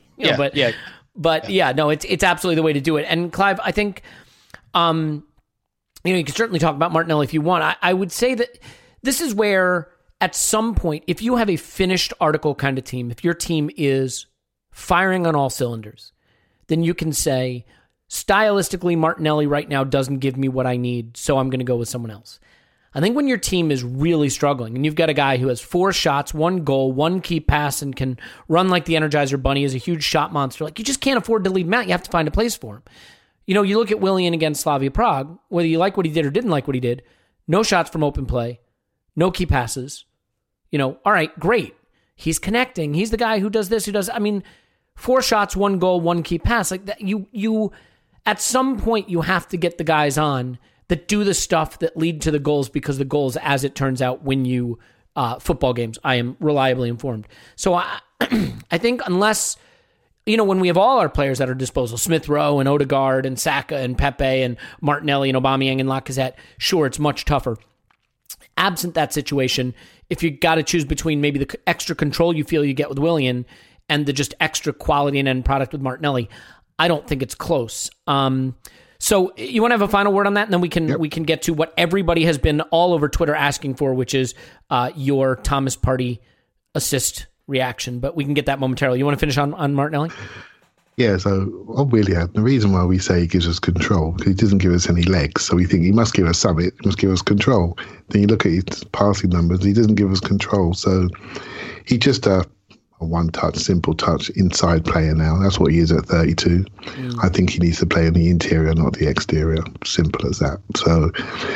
It's absolutely the way to do it. And Clive, I think, you can certainly talk about Martinelli if you want. I would say that this is where, at some point, if you have a finished article kind of team, if your team is firing on all cylinders, then you can say, stylistically, Martinelli right now doesn't give me what I need, so I'm going to go with someone else. I think when your team is really struggling, and you've got a guy who has 4 shots, 1 goal, 1 key pass, and can run like the Energizer Bunny, is a huge shot monster, like, you just can't afford to leave him out. You have to find a place for him. You look at Willian against Slavia Prague, whether you like what he did or didn't like what he did, no shots from open play, no key passes. All right, great. He's connecting. He's the guy who does this, 4 shots, 1 goal, 1 key pass. Like that, you at some point you have to get the guys on that do the stuff that lead to the goals, because the goals, as it turns out, win you football games. I am reliably informed. So I think unless, when we have all our players at our disposal, Smith Rowe and Ødegaard and Saka and Pepe and Martinelli and Aubameyang and Lacazette, sure, it's much tougher. Absent that situation, if you got to choose between maybe the extra control you feel you get with Willian and the just extra quality and end product with Martinelli, I don't think it's close. So you want to have a final word on that, and then we can get to what everybody has been all over Twitter asking for, which is your Thomas Partey assist reaction. But we can get that momentarily. You want to finish on Martinelli? Yeah, so Willian, the reason why we say he gives us control, because he doesn't give us any legs, so we think he must give us something, he must give us control. Then you look at his passing numbers, he doesn't give us control. So he's just a one-touch, simple touch, inside player now. That's what he is at 32. I think he needs to play in the interior, not the exterior. Simple as that. So,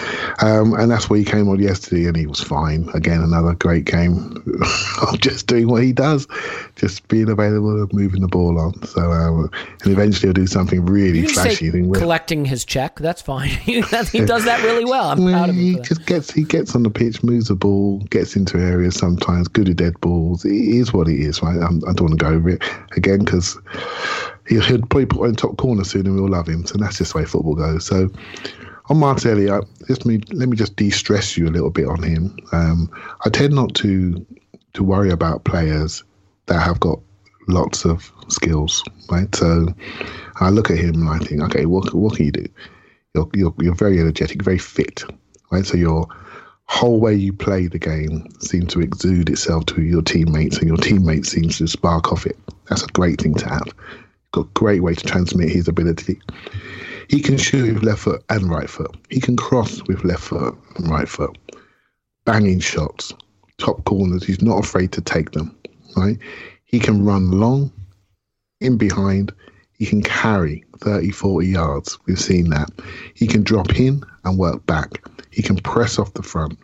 and that's where he came on yesterday, and he was fine. Again, another great game of just doing what he does, just being available and moving the ball on. So, and eventually he'll do something really flashy. Collecting his check, that's fine. He does that really well. I'm proud of him. He gets on the pitch, moves the ball, gets into areas sometimes, good at dead balls. It is what it is. Right? I don't want to go over it again because he'll probably put one in top corner soon and we'll love him. So that's just the way football goes. So on Martinelli, let me just de-stress you a little bit on him. I tend not to worry about players that have got lots of skills, right? So I look at him and I think, okay, what can you do? You're very energetic, very fit, right? So your whole way you play the game seems to exude itself to your teammates, and your teammates seems to spark off it. That's a great thing to have. Got a great way to transmit his ability. He can shoot with left foot and right foot. He can cross with left foot and right foot. Banging shots, top corners. He's not afraid to take them, right? He can run long, in behind. He can carry 30, 40 yards. We've seen that. He can drop in and work back. He can press off the front.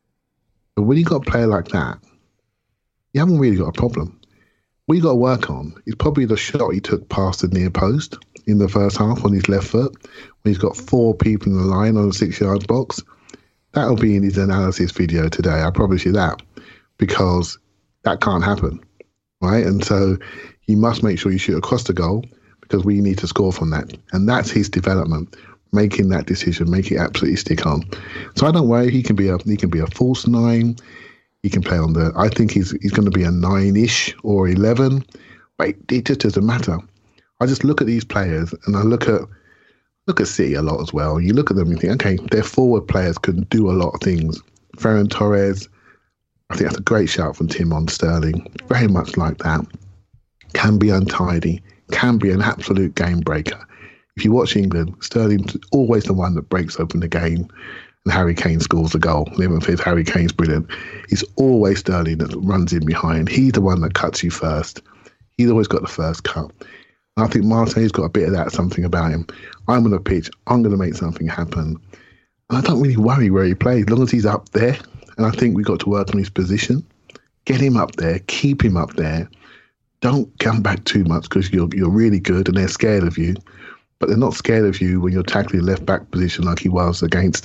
But when you've got a player like that, you haven't really got a problem. What you got to work on is probably the shot he took past the near post in the first half on his left foot, when he's got 4 people in the line on a 6-yard box. That'll be in his analysis video today, I promise you that, because that can't happen, right? And so you must make sure you shoot across the goal, because we need to score from that. And that's his development, making that decision, make it absolutely stick on. So I don't worry, he can be a false 9. He can play on I think he's going to be a 9-ish or 11, but it just doesn't matter. I just look at these players and I look at City a lot as well. You look at them and you think, okay, their forward players can do a lot of things. Ferran Torres, I think that's a great shout from Tim on Sterling. Very much like that. Can be untidy, can be an absolute game breaker. If you watch England, Sterling's always the one that breaks open the game and Harry Kane scores a goal. Everyone says Harry Kane's brilliant. It's always Sterling that runs in behind. He's the one that cuts you first. He's always got the first cut. And I think Martinelli's got a bit of that, something about him. I'm on the pitch. I'm going to make something happen. And I don't really worry where he plays, as long as he's up there. And I think we've got to work on his position. Get him up there. Keep him up there. Don't come back too much because you're really good and they're scared of you. But they're not scared of you when you're tackling left-back position like he was against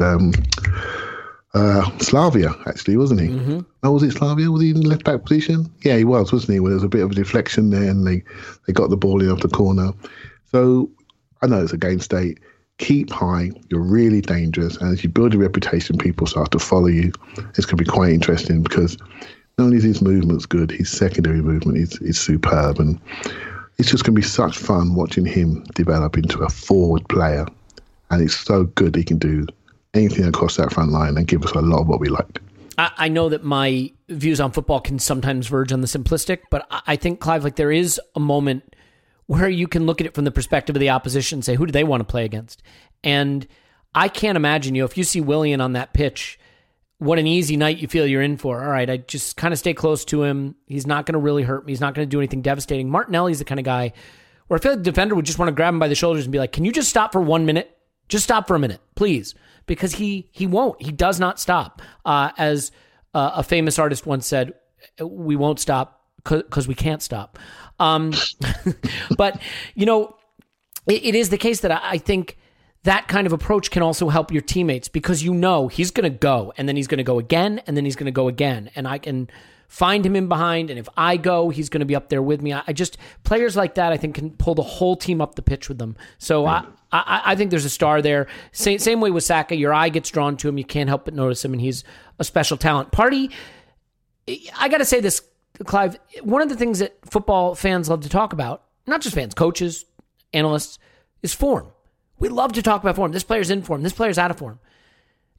Slavia, actually, wasn't he? Mm-hmm. Oh, was it Slavia? Was he in the left-back position? Yeah, he was, wasn't he? Where there was a bit of a deflection there and they got the ball in off the corner. So I know it's a game state. Keep high. You're really dangerous. And as you build a reputation, people start to follow you. It's going to be quite interesting because not only is his movement's good, his secondary movement is superb. And it's just going to be such fun watching him develop into a forward player. And it's so good he can do anything across that front line and give us a lot of what we like. I know that my views on football can sometimes verge on the simplistic, but I think, Clive, like there is a moment where you can look at it from the perspective of the opposition and say, who do they want to play against? And I can't imagine, if you see Willian on that pitch, what an easy night you feel you're in for. All right, I just kind of stay close to him. He's not going to really hurt me. He's not going to do anything devastating. Martinelli's the kind of guy where I feel like the defender would just want to grab him by the shoulders and be like, can you just stop for 1 minute? Just stop for a minute, please. Because he won't. He does not stop. As a famous artist once said, we won't stop because we can't stop. But, it is the case that I think that kind of approach can also help your teammates because he's going to go and then he's going to go again and then he's going to go again. And I can find him in behind. And if I go, he's going to be up there with me. I just, players like that, I think can pull the whole team up the pitch with them. So I think there's a star there. Same way with Saka, your eye gets drawn to him. You can't help but notice him and he's a special talent. Partey, I got to say this, Clive, one of the things that football fans love to talk about, not just fans, coaches, analysts, is form. We love to talk about form. This player's in form. This player's out of form.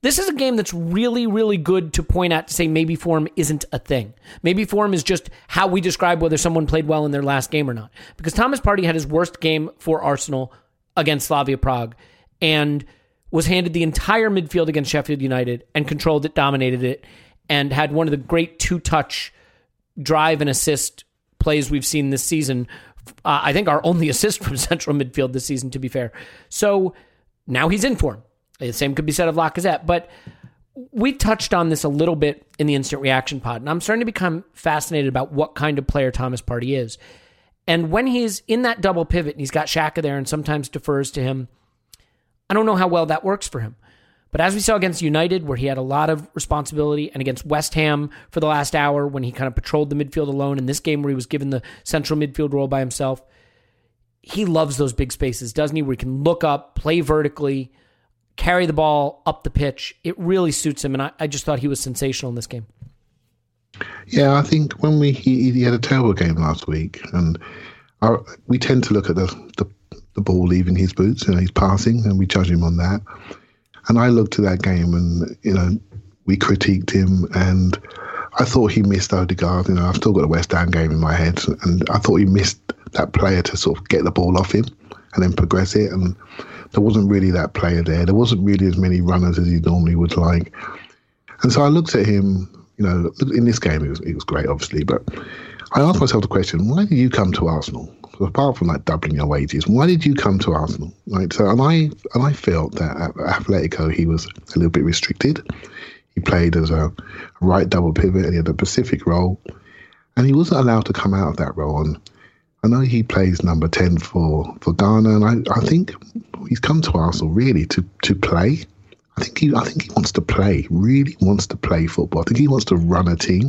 This is a game that's really, really good to point at to say maybe form isn't a thing. Maybe form is just how we describe whether someone played well in their last game or not. Because Thomas Partey had his worst game for Arsenal against Slavia Prague and was handed the entire midfield against Sheffield United and controlled it, dominated it, and had one of the great two-touch drive and assist plays we've seen this season. I think our only assist from central midfield this season, to be fair. So now he's in form. The same could be said of Lacazette. But we touched on this a little bit in the Instant Reaction pod, and I'm starting to become fascinated about what kind of player Thomas Partey is. And when he's in that double pivot and he's got Xhaka there and sometimes defers to him, I don't know how well that works for him. But as we saw against United, where he had a lot of responsibility, and against West Ham for the last hour when he kind of patrolled the midfield alone, in this game where he was given the central midfield role by himself, he loves those big spaces, doesn't he? Where he can look up, play vertically, carry the ball up the pitch. It really suits him, and I just thought he was sensational in this game. Yeah, I think when he had a terrible game last week, and we tend to look at the ball leaving his boots, his passing, and we judge him on that. And I looked at that game and, we critiqued him, and I thought he missed Odegaard. I've still got the West Ham game in my head, and I thought he missed that player to sort of get the ball off him and then progress it. And there wasn't really that player there. There wasn't really as many runners as he normally would like. And so I looked at him, in this game, it was great, obviously, but I asked myself the question, why did you come to Arsenal? Apart from doubling your wages, why did you come to Arsenal? Right. So, and I felt that at Atletico he was a little bit restricted. He played as a right double pivot, and he had a Pacific role, and he wasn't allowed to come out of that role. And I know he plays number 10 for Ghana, and I think he's come to Arsenal really to play. I think he wants to play. Really wants to play football. I think he wants to run a team,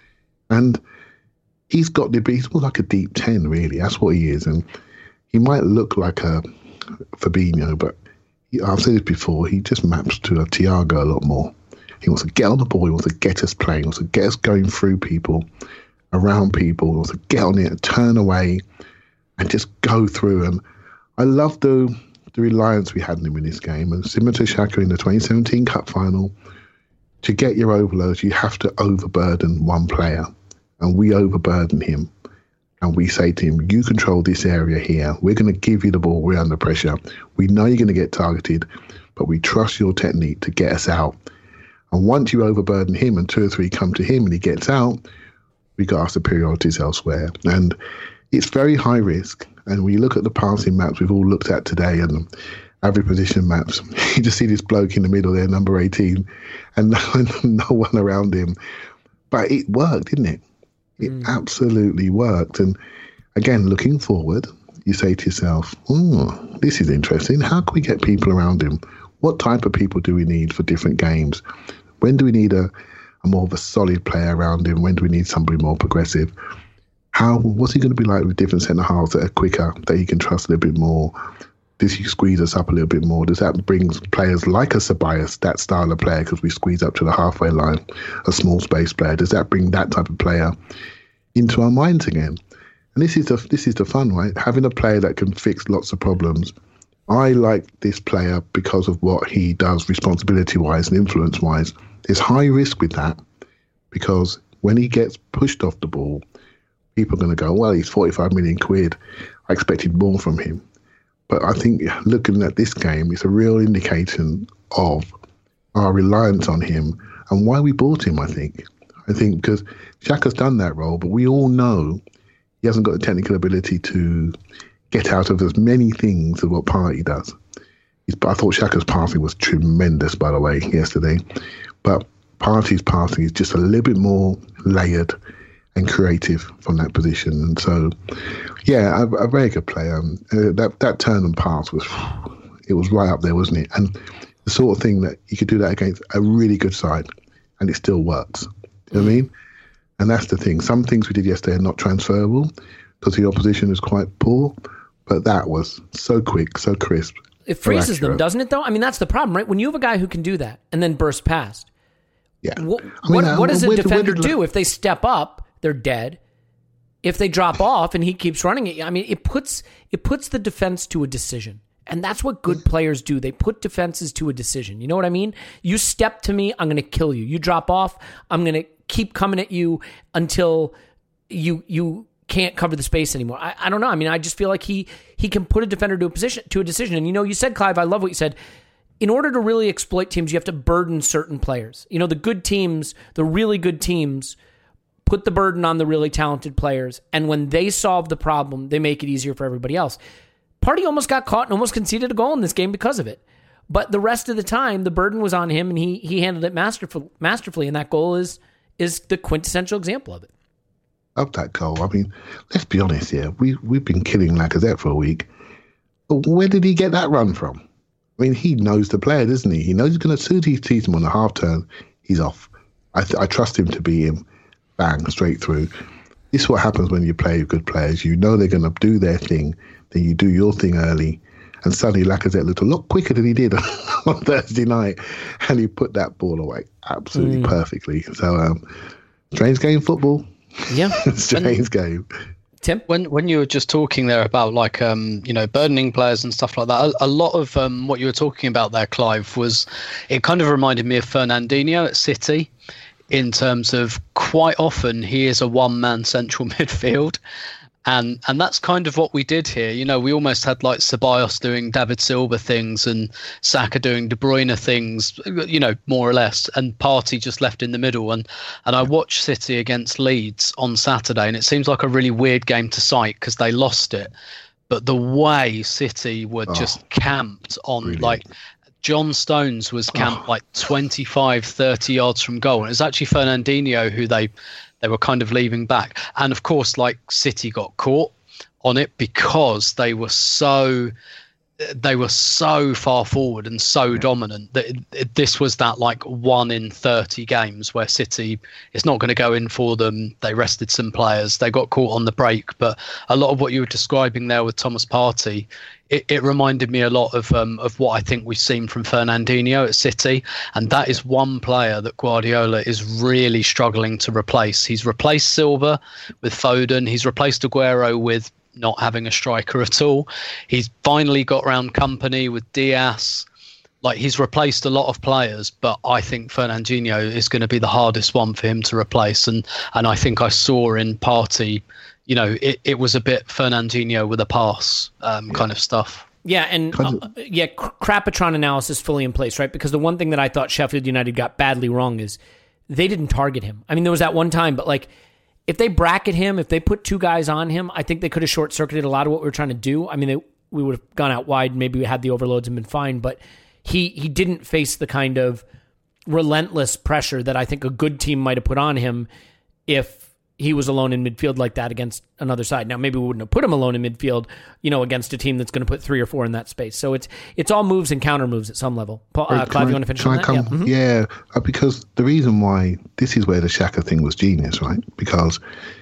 and he's more like a deep 10, really. That's what he is. And he might look like a Fabinho, but I've said it before, he just maps to a Thiago a lot more. He wants to get on the ball, he wants to get us playing, he wants to get us going through people, around people, he wants to get on it, turn away, and just go through. And I love the reliance we had on him in this game. And similar to Xhaka in the 2017 Cup final, to get your overloads, you have to overburden one player. And we overburden him, and we say to him, you control this area here. We're going to give you the ball. We're under pressure. We know you're going to get targeted, but we trust your technique to get us out. And once you overburden him and 2 or 3 come to him and he gets out, we got our superiorities elsewhere. And it's very high risk. And when you look at the passing maps we've all looked at today and the average position maps, you just see this bloke in the middle there, number 18, and no one around him. But it worked, didn't it? It absolutely worked. And again, looking forward, you say to yourself, this is interesting. How can we get people around him? What type of people do we need for different games? When do we need a more of a solid player around him? When do we need somebody more progressive? What's he going to be like with different centre-halves that are quicker, that he can trust a little bit more? Does he squeeze us up a little bit more? Does that bring players like a Ceballos, that style of player, because we squeeze up to the halfway line, a small space player? Does that bring that type of player into our minds again? And this is the fun, right? Having a player that can fix lots of problems. I like this player because of what he does responsibility-wise and influence-wise. There's high risk with that, because when he gets pushed off the ball, people are going to go, well, he's 45 million quid. I expected more from him. But I think looking at this game, it's a real indication of our reliance on him and why we bought him, I think. Because Xhaka's done that role, but we all know he hasn't got the technical ability to get out of as many things as what Partey does. I thought Xhaka's passing was tremendous, by the way, yesterday. But Partey's passing is just a little bit more layered and creative from that position. And so, yeah, a very good player. That turn and pass was right up there, wasn't it? And the sort of thing that you could do that against a really good side and it still works. You know what I mean? And that's the thing. Some things we did yesterday are not transferable because the opposition is quite poor, but that was so quick, so crisp. It freezes them, doesn't it, though? I mean, that's the problem, right? When you have a guy who can do that and then burst past, what does a defender do? If they step up, they're dead. If they drop off and he keeps running it, I mean, it puts the defense to a decision. And that's what good players do. They put defenses to a decision. You know what I mean? You step to me, I'm going to kill you. You drop off, I'm going to keep coming at you until you can't cover the space anymore. I don't know. I mean, I just feel like he can put a defender to a decision. And you said, Clive, I love what you said. In order to really exploit teams, you have to burden certain players. The good teams, the really good teams, put the burden on the really talented players. And when they solve the problem, they make it easier for everybody else. Partey almost got caught and almost conceded a goal in this game because of it. But the rest of the time, the burden was on him, and he handled it masterfully. And that goal is the quintessential example of it. Of that goal. I mean, let's be honest here. We've been killing Lacazette for a week. But where did he get that run from? I mean, he knows the player, doesn't he? He knows he's going to, as soon as he sees him on the half turn, he's off. I trust him to be him. Bang, straight through. This is what happens when you play with good players. You know they're going to do their thing. Then you do your thing early. And suddenly Lacazette looked a lot quicker than he did on Thursday night. And he put that ball away absolutely perfectly. So, strange game, football. Yeah. Strange game. Tim? When you were just talking there about burdening players and stuff like that, a lot of what you were talking about there, Clive, it kind of reminded me of Fernandinho at City in terms of quite often he is a one-man central midfield. And that's kind of what we did here. We almost had like Ceballos doing David Silva things and Saka doing De Bruyne things, more or less, and Partey just left in the middle. And I watched City against Leeds on Saturday, and it seems like a really weird game to cite because they lost it. But the way City were just camped on, brilliant. Like, John Stones was camped like 25, 30 yards from goal. And it was actually Fernandinho who they were kind of leaving back. And of course, like, City got caught on it because they were so far forward and so dominant that this was that like 1 in 30 games where City is not going to go in for them. They rested some players. They got caught on the break. But a lot of what you were describing there with Thomas Partey, it reminded me a lot of what I think we've seen from Fernandinho at City. And that is one player that Guardiola is really struggling to replace. He's replaced Silva with Foden. He's replaced Aguero with not having a striker at all. He's finally got round company with Diaz. Like, he's replaced a lot of players, but I think Fernandinho is going to be the hardest one for him to replace. And I think I saw in Partey, it was a bit Fernandinho with a pass kind of stuff. Yeah, and Crapatron analysis fully in place, right? Because the one thing that I thought Sheffield United got badly wrong is they didn't target him. I mean, there was that one time, but like, if they bracket him, if they put 2 guys on him, I think they could have short-circuited a lot of what we were trying to do. I mean, we would have gone out wide, maybe we had the overloads and been fine, but he didn't face the kind of relentless pressure that I think a good team might have put on him if he was alone in midfield like that against another side. Now, maybe we wouldn't have put him alone in midfield, against a team that's going to put 3 or 4 in that space. So it's all moves and counter moves at some level. Paul, Clive, you want to finish on that? Yeah, because the reason why this is where the Xhaka thing was genius, right? Because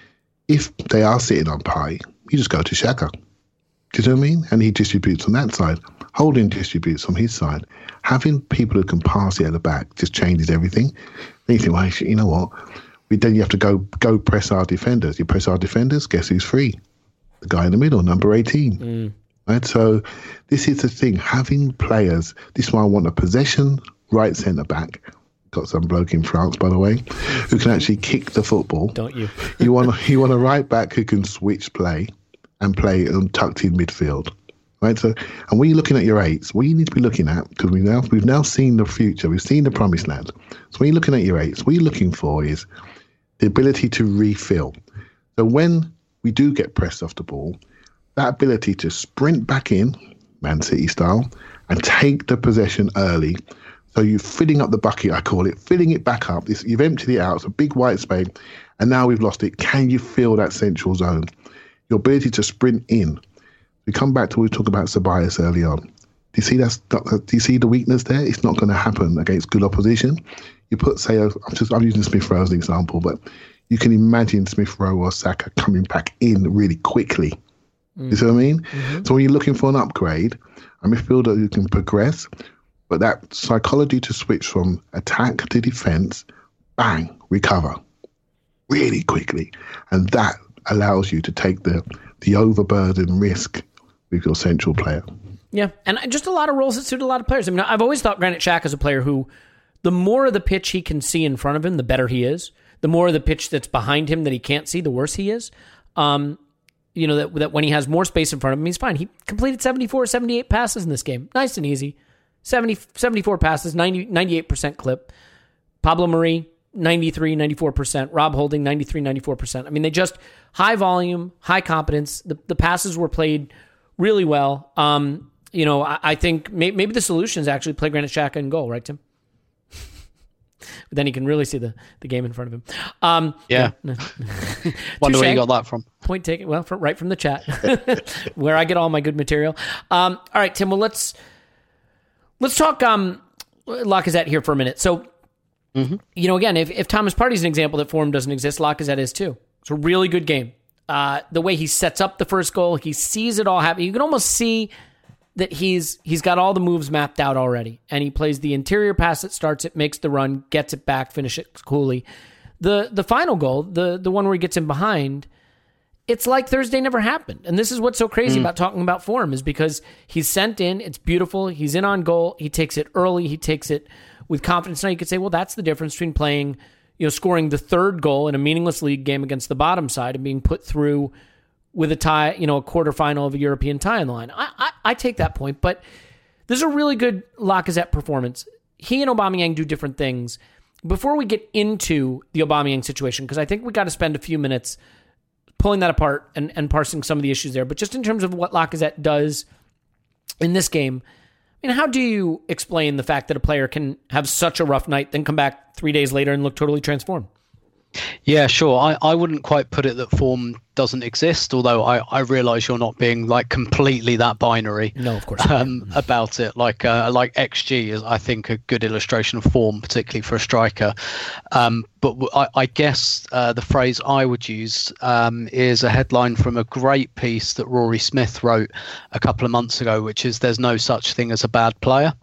if they are sitting on Partey, you just go to Xhaka. Do you know what I mean? And he distributes on that side. Holding distributes on his side. Having people who can pass it at the back just changes everything. Then you think, well, you know what? Then you have to go press our defenders. You press our defenders, guess who's free? The guy in the middle, number 18. Right? So this is the thing. Having players, this is why I want a possession right centre-back. Got some bloke in France, by the way, who can actually kick the football. Don't you? you want a right back who can switch play and play tucked in midfield. Right? So, and when you're looking at your 8s, what you need to be looking at, because we've now seen the future, we've seen the promised land. So when you're looking at your 8s, what you're looking for is the ability to refill. So when we do get pressed off the ball, that ability to sprint back in, Man City style, and take the possession early. So you're filling up the bucket, I call it, filling it back up. You've emptied it out, it's a big white space, and now we've lost it. Can you fill that central zone? Your ability to sprint in. We come back to what we talked about Ceballos early on. Do you see the weakness there? It's not going to happen against good opposition. You put, say, I'm using Smith Rowe as an example, but you can imagine Smith Rowe or Saka coming back in really quickly. You see what I mean? Mm-hmm. So when you're looking for an upgrade, a midfielder who can progress, but that psychology to switch from attack to defence, bang, recover really quickly. And that allows you to take the overburden risk with your central player. Yeah, and just a lot of roles that suit a lot of players. I mean, I've always thought Granit Xhaka is a player who, the more of the pitch he can see in front of him, the better he is. The more of the pitch that's behind him that he can't see, the worse he is. That when he has more space in front of him, he's fine. He completed 74, 78 passes in this game. Nice and easy. 74 passes, 98% clip. Pablo Mari, 93, 94%. Rob Holding, 93, 94%. I mean, they just, high volume, high competence. The passes were played really well. I think maybe the solution is actually play Granit Xhaka in goal, right, Tim? But then he can really see the game in front of him. Yeah. Wonder where you got that from. Point taken. Well, right from the chat, where I get all my good material. All right, Tim. Well, let's talk Lacazette here for a minute. So, again, if Thomas Partey's an example that form doesn't exist, Lacazette is too. It's a really good game. The way he sets up the first goal, he sees it all happen. You can almost see that he's got all the moves mapped out already, and he plays the interior pass that starts it, makes the run, gets it back, finish it coolly. The final goal, the one where he gets in behind, it's like Thursday never happened. And this is what's so crazy about talking about form, is because he's sent in, it's beautiful, he's in on goal, he takes it early, he takes it with confidence. Now you could say, well, that's the difference between playing, scoring the third goal in a meaningless league game against the bottom side and being put through with a tie, a quarterfinal of a European tie on the line. I take that point, but this is a really good Lacazette performance. He and Aubameyang do different things. Before we get into the Aubameyang situation, because I think we got to spend a few minutes pulling that apart and parsing some of the issues there, but just in terms of what Lacazette does in this game, I mean, how do you explain the fact that a player can have such a rough night, then come back 3 days later and look totally transformed? Yeah, sure. I wouldn't quite put it that form doesn't exist, although I realise you're not being like completely that binary. No, of course about it. Like XG is, I think, a good illustration of form, particularly for a striker. But I guess the phrase I would use is a headline from a great piece that Rory Smith wrote a couple of months ago, which is "There's no such thing as a bad player."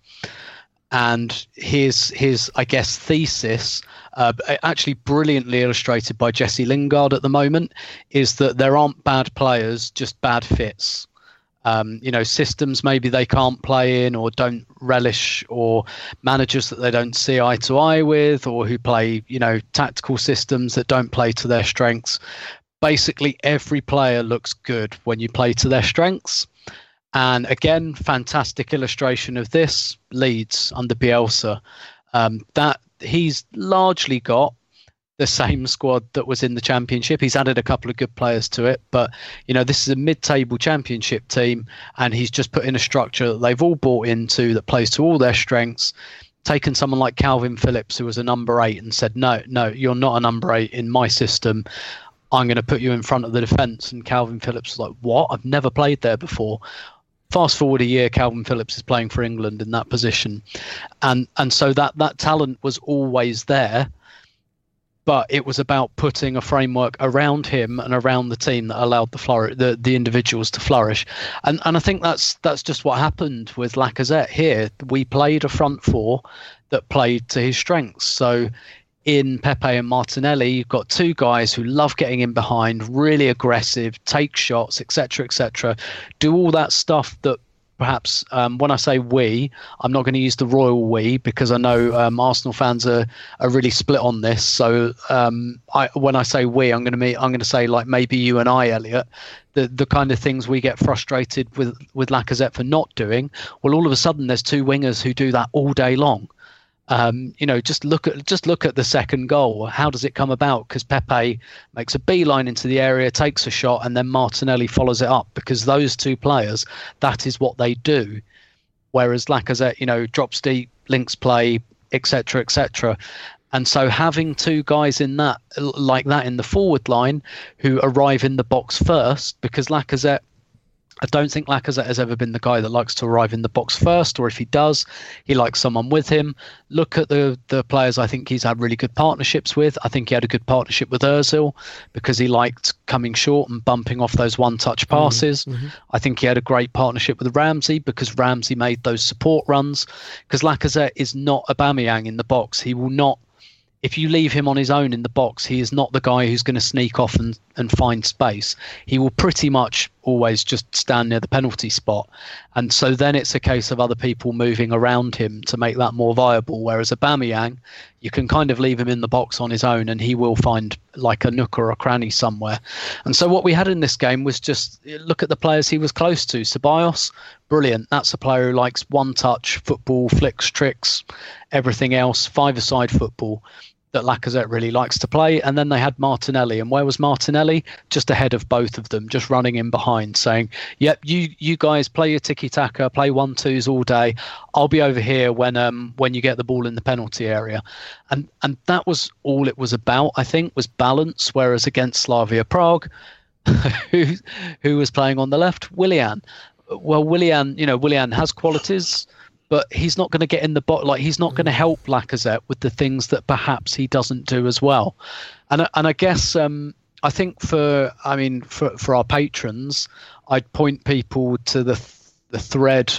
And his I guess, thesis, actually brilliantly illustrated by Jesse Lingard at the moment, is that there aren't bad players, just bad fits. Systems maybe they can't play in or don't relish, or managers that they don't see eye to eye with, or who play, tactical systems that don't play to their strengths. Basically, every player looks good when you play to their strengths. And again, fantastic illustration of this, Leeds under Bielsa. That he's largely got the same squad that was in the Championship. He's added a couple of good players to it, but this is a mid-table Championship team, and he's just put in a structure that they've all bought into, that plays to all their strengths. Taken someone like Calvin Phillips, who was a number 8, and said, no, you're not a number 8 in my system. I'm going to put you in front of the defence. And Calvin Phillips was like, what? I've never played there before. Fast forward a year, Calvin Phillips is playing for England in that position. And so that talent was always there, but it was about putting a framework around him and around the team that allowed the individuals to flourish. And I think that's just what happened with Lacazette here. We played a front four that played to his strengths. So in Pepe and Martinelli, you've got two guys who love getting in behind, really aggressive, take shots, etc., do all that stuff that perhaps, when I say we, I'm not going to use the royal we, because I know Arsenal fans are really split on this. So when I say we, I'm going to say, like, maybe you and I, Elliot, the kind of things we get frustrated with Lacazette for not doing. Well, all of a sudden, there's two wingers who do that all day long. Just look at the second goal. How does it come about? Because Pepe makes a beeline into the area, takes a shot, and then Martinelli follows it up, because those two players, that is what they do. Whereas Lacazette, drops deep, links play, etc. And so having two guys in that, like that, in the forward line who arrive in the box first, because I don't think Lacazette has ever been the guy that likes to arrive in the box first, or if he does, he likes someone with him. Look at the players I think he's had really good partnerships with. I think he had a good partnership with Ozil because he liked coming short and bumping off those one-touch passes. Mm-hmm. I think he had a great partnership with Ramsey because Ramsey made those support runs. Because Lacazette is not Aubameyang in the box. He will not. If you leave him on his own in the box, he is not the guy who's going to sneak off and find space. He will pretty much always just stand near the penalty spot. And so then it's a case of other people moving around him to make that more viable. Whereas Aubameyang, you can kind of leave him in the box on his own and he will find like a nook or a cranny somewhere. And so what we had in this game was just look at the players he was close to. Ceballos, brilliant. That's a player who likes one-touch football, flicks, tricks, everything else, five-a-side football that Lacazette really likes to play. And then they had Martinelli. And where was Martinelli? Just ahead of both of them, just running in behind, saying, yep, you guys play your tiki-taka, play 1-2s all day. I'll be over here when you get the ball in the penalty area. And that was all it was about, I think, was balance. Whereas against Slavia Prague, who was playing on the left? Willian. Well, Willian has qualities, but he's not going to get in the box. Like, he's not going to help Lacazette with the things that perhaps he doesn't do as well. And I guess I think for our patrons, I'd point people to the thread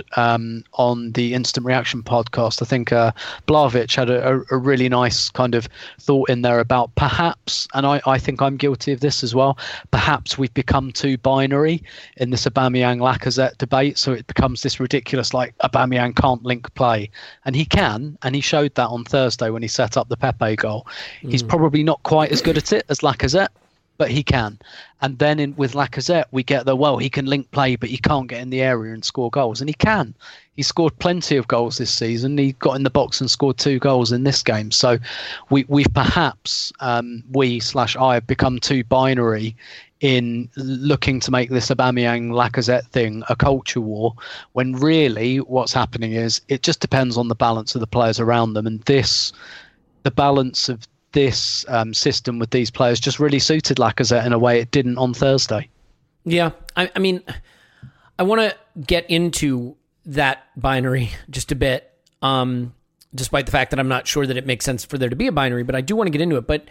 on the Instant Reaction podcast. I think Blavic had a really nice kind of thought in there about perhaps, and I think I'm guilty of this as well, perhaps we've become too binary in this Aubameyang-Lacazette debate, so it becomes this ridiculous, like, Aubameyang can't link play. And he can, and he showed that on Thursday when he set up the Pepe goal. He's probably not quite as good at it as Lacazette, but he can. And then with Lacazette, we get he can link play, but he can't get in the area and score goals. And he can. He scored plenty of goals this season. He got in the box and scored 2 goals in this game. So we've perhaps, I have become too binary in looking to make this Aubameyang-Lacazette thing a culture war, when really what's happening is it just depends on the balance of the players around them. And the balance of this system with these players just really suited Lacazette in a way it didn't on Thursday. Yeah, I mean, I want to get into that binary just a bit, despite the fact that I'm not sure that it makes sense for there to be a binary, but I do want to get into it. But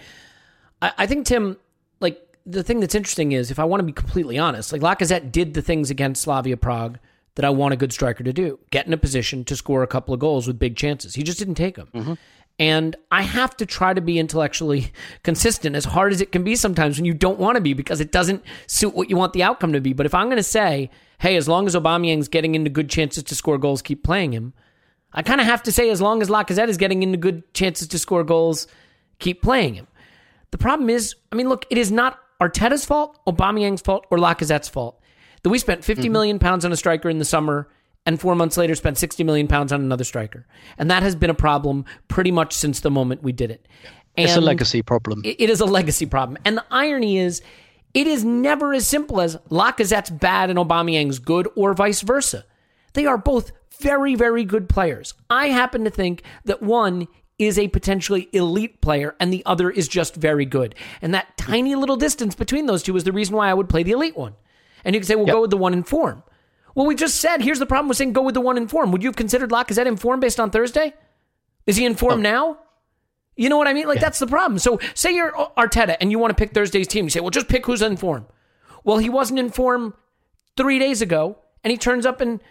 I think, Tim, like, the thing that's interesting is, if I want to be completely honest, like, Lacazette did the things against Slavia Prague that I want a good striker to do. Get in a position to score a couple of goals with big chances. He just didn't take them. Mm-hmm. And I have to try to be intellectually consistent, as hard as it can be sometimes when you don't want to be, because it doesn't suit what you want the outcome to be. But if I'm going to say, hey, as long as Aubameyang's getting into good chances to score goals, keep playing him, I kind of have to say, as long as Lacazette is getting into good chances to score goals, keep playing him. The problem is, I mean, look, it is not Arteta's fault, Aubameyang's fault, or Lacazette's fault that we spent £50 million on a striker in the summer and 4 months later spent £60 million on another striker. And that has been a problem pretty much since the moment we did it. And it's a legacy problem. It is a legacy problem. And the irony is, it is never as simple as Lacazette's bad and Aubameyang's good, or vice versa. They are both very, very good players. I happen to think that one is a potentially elite player and the other is just very good. And that tiny little distance between those two is the reason why I would play the elite one. And you can say, well, go with the one in form. Well, we just said, here's the problem with saying go with the one in form. Would you have considered Lacazette in form based on Thursday? Is he in form now? You know what I mean? Like, that's the problem. So say you're Arteta and you want to pick Thursday's team. You say, well, just pick who's in form. Well, he wasn't in form 3 days ago, and he turns up and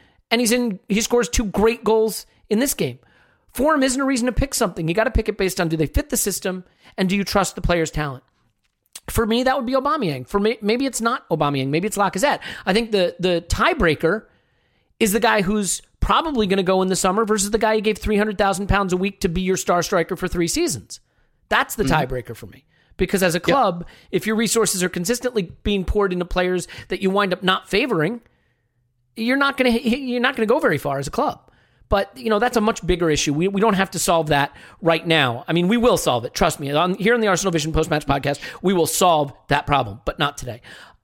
he scores 2 great goals in this game. Form isn't a reason to pick something. You got to pick it based on, do they fit the system, and do you trust the player's talent? For me, that would be Aubameyang. For me, maybe it's not Aubameyang. Maybe it's Lacazette. I think the tiebreaker is the guy who's probably going to go in the summer versus the guy you gave £300,000 a week to be your star striker for 3 seasons. That's the tiebreaker for me. Because as a club, if your resources are consistently being poured into players that you wind up not favoring, you're not going to go very far as a club. But, you know, that's a much bigger issue. We don't have to solve that right now. I mean, we will solve it. Trust me. Here on the Arsenal Vision Post-Match Podcast, we will solve that problem, but not today.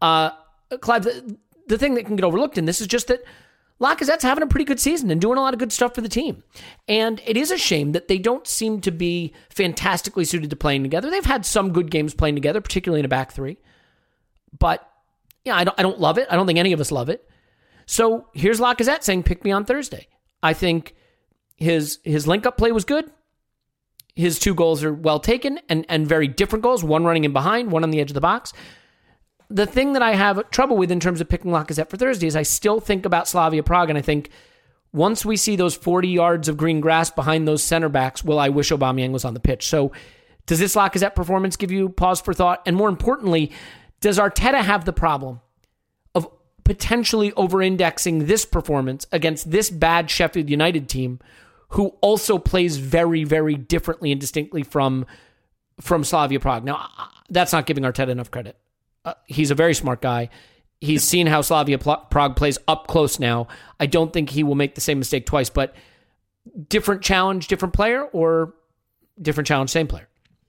Clive, the thing that can get overlooked in this is just that Lacazette's having a pretty good season and doing a lot of good stuff for the team. And it is a shame that they don't seem to be fantastically suited to playing together. They've had some good games playing together, particularly in a back three. But, yeah, I don't love it. I don't think any of us love it. So here's Lacazette saying, pick me on Thursday. I think his link-up play was good. His 2 goals are well taken and very different goals, one running in behind, one on the edge of the box. The thing that I have trouble with in terms of picking Lacazette for Thursday is I still think about Slavia Prague, and I think once we see those 40 yards of green grass behind those center backs, I wish Aubameyang was on the pitch. So does this Lacazette performance give you pause for thought? And more importantly, does Arteta have the problem of potentially over-indexing this performance against this bad Sheffield United team, who also plays very, very differently and distinctly from Slavia Prague. Now, that's not giving Arteta enough credit. He's a very smart guy. He's seen how Slavia Prague plays up close now. I don't think he will make the same mistake twice, but different challenge, different player, or different challenge, same player?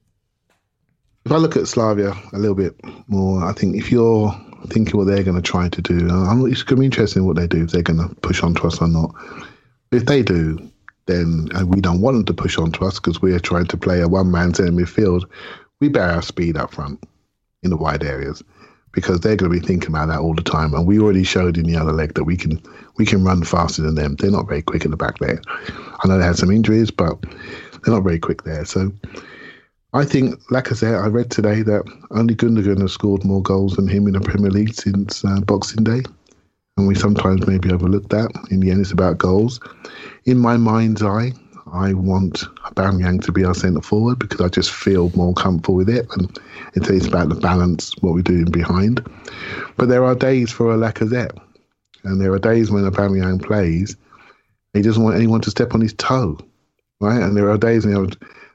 If I look at Slavia a little bit more, I think if you're thinking what they're going to try to do, it's going to be interesting what they do, if they're going to push on to us or not. If they do, then we don't want them to push on to us because we're trying to play a one-man centre midfield. We better have speed up front in the wide areas because they're going to be thinking about that all the time. And we already showed in the other leg that we can run faster than them. They're not very quick in the back there. I know they had some injuries, but they're not very quick there. So I think, like I said, I read today that only Gundogan has scored more goals than him in the Premier League since Boxing Day. And we sometimes maybe overlook that. In the end, it's about goals. In my mind's eye, I want Aubameyang to be our centre forward because I just feel more comfortable with it. And it's about the balance, what we're doing behind. But there are days for a Lacazette. And there are days when Aubameyang plays, he doesn't want anyone to step on his toe, right? And there are days when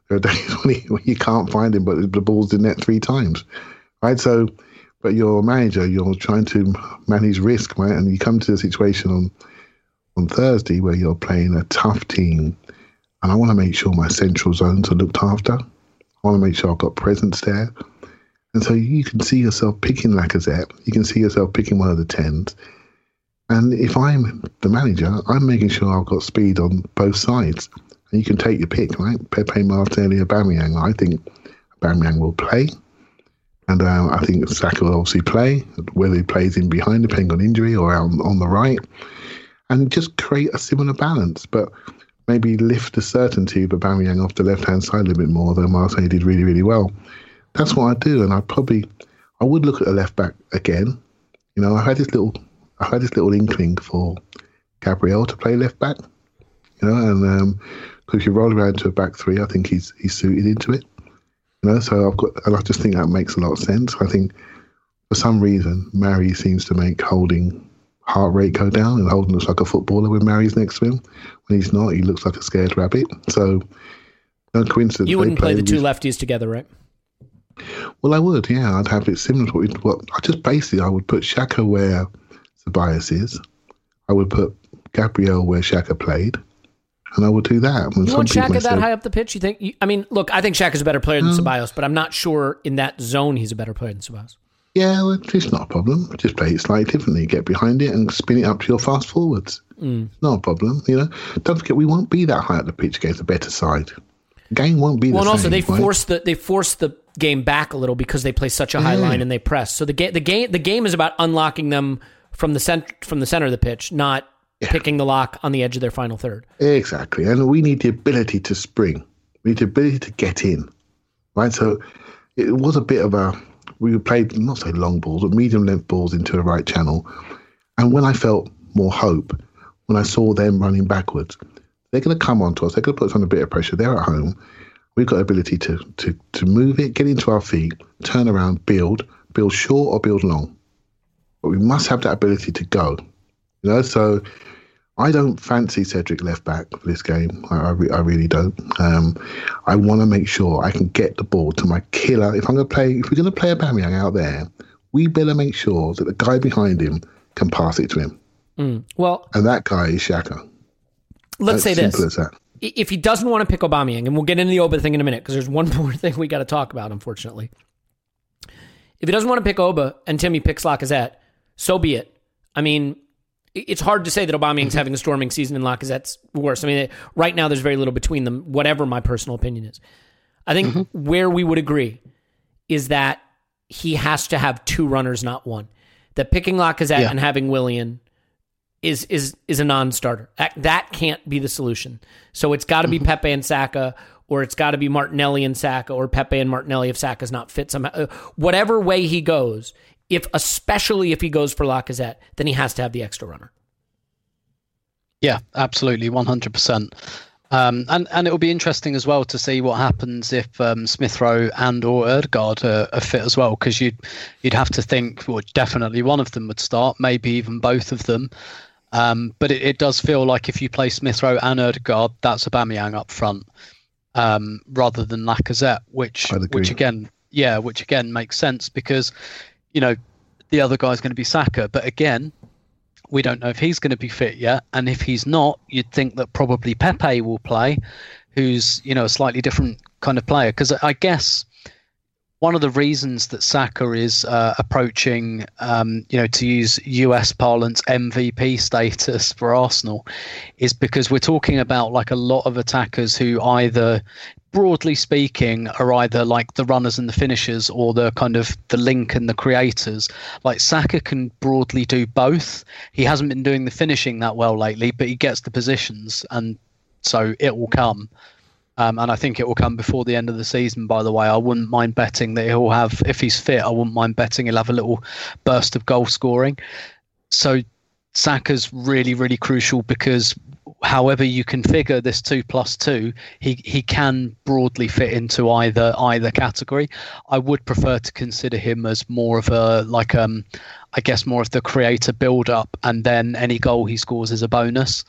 you can't find him, but the ball's in net 3 times, right? So, but you're a manager, you're trying to manage risk, right? And you come to the situation on Thursday where you're playing a tough team, and I want to make sure my central zones are looked after. I want to make sure I've got presence there. And so you can see yourself picking Lacazette. You can see yourself picking one of the 10s. And if I'm the manager, I'm making sure I've got speed on both sides. And you can take your pick, right? Pepe, Martinelli, Aubameyang. I think Aubameyang will play. And I think Saka will obviously play, whether he plays in behind, depending on injury, or out on the right. And just create a similar balance. But maybe lift the certainty of Aubameyang off the left-hand side a little bit more, though Marseille did really, really well. That's what I do. And I would look at the left-back again. You know, I had this little inkling for Gabriel to play left-back. You know, and if you roll around to a back 3, I think he's suited into it. You know, so I just think that makes a lot of sense. I think for some reason, Mari seems to make Holding heart rate go down, and Holding looks like a footballer when Mari's next to him. When he's not, he looks like a scared rabbit. So, no coincidence. You wouldn't play the two lefties together, right? Well, I would, yeah. I'd have it similar to what I would put Xhaka where Ceballos is. I would put Gabriel where Xhaka played. And I would do that. You want Xhaka that high up the pitch, you think? I mean, look, I think Xhaka's a better player than Ceballos, but I'm not sure in that zone he's a better player than Ceballos. Yeah, well, it's not a problem. Just play it slightly differently. Get behind it and spin it up to your fast forwards. Not a problem. You know, don't forget, we won't be that high up the pitch against a better side. The game won't be the same. Well, and also they force the game back a little because they play such a high line and they press. So the game is about unlocking them from the center of the pitch, not picking the lock on the edge of their final third. Exactly. And we need the ability to spring. We need the ability to get in. Right? So it was a bit of we played, not say long balls, but medium length balls into the right channel. And when I felt more hope, when I saw them running backwards, they're going to come onto us. They're going to put us under a bit of pressure. They're at home. We've got the ability to move it, get into our feet, turn around, build short or build long. But we must have that ability to go. You know, so I don't fancy Cedric left back for this game. I really don't. I want to make sure I can get the ball to my killer. If we're going to play Aubameyang out there, we better make sure that the guy behind him can pass it to him. Well, and that guy is Xhaka. Let's say this: as that. If he doesn't want to pick Aubameyang, and we'll get into the Oba thing in a minute because there's one more thing we got to talk about, unfortunately. If he doesn't want to pick Oba and Timmy picks Lacazette, so be it. I mean, it's hard to say that Aubameyang's having a storming season and Lacazette's worse. I mean, right now there's very little between them, whatever my personal opinion is. I think where we would agree is that he has to have 2 runners, not 1. That picking Lacazette and having Willian is a non-starter. That can't be the solution. So it's got to be Pepe and Saka, or it's got to be Martinelli and Saka, or Pepe and Martinelli if Saka's not fit somehow. Whatever way he goes, especially if he goes for Lacazette, then he has to have the extra runner. Yeah, absolutely, 100%. And it will be interesting as well to see what happens if Smith Rowe and or Ødegaard are fit as well, because you'd have to think, well, definitely one of them would start, maybe even both of them. But it does feel like if you play Smith Rowe and Ødegaard, that's Aubameyang up front rather than Lacazette, which again makes sense because the other guy's going to be Saka, but again, we don't know if he's going to be fit yet, and if he's not, you'd think that probably Pepe will play, who's a slightly different kind of player. Because I guess one of the reasons that Saka is approaching, to use US parlance, MVP status for Arsenal, is because we're talking about like a lot of attackers who either, broadly speaking, are either like the runners and the finishers or the kind of the link and the creators. Like Saka can broadly do both. He hasn't been doing the finishing that well lately, but he gets the positions, and so it will come. And I think it will come before the end of the season, by the way. I wouldn't mind betting that he'll have, if he's fit, I wouldn't mind betting he'll have a little burst of goal scoring. So Saka's really, really crucial because however you configure this 2+2, he can broadly fit into either category. I would prefer to consider him as more of a more of the creator build up, and then any goal he scores is a bonus.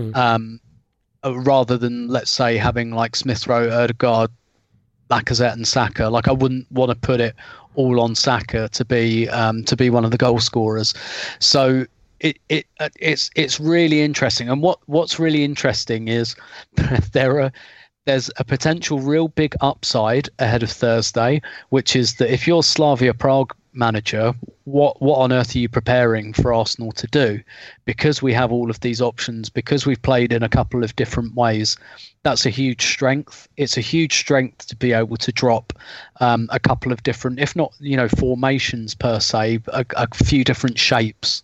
Rather than, let's say, having like Smith Rowe, Ødegaard, Lacazette and Saka. Like I wouldn't want to put it all on Saka to be one of the goal scorers. So it's really interesting. And what's really interesting is there's a potential real big upside ahead of Thursday, which is that if you're Slavia Prague manager, what on earth are you preparing for Arsenal to do? Because we have all of these options, because we've played in a couple of different ways, that's a huge strength. It's a huge strength to be able to drop a couple of different, if not formations per se, a few different shapes.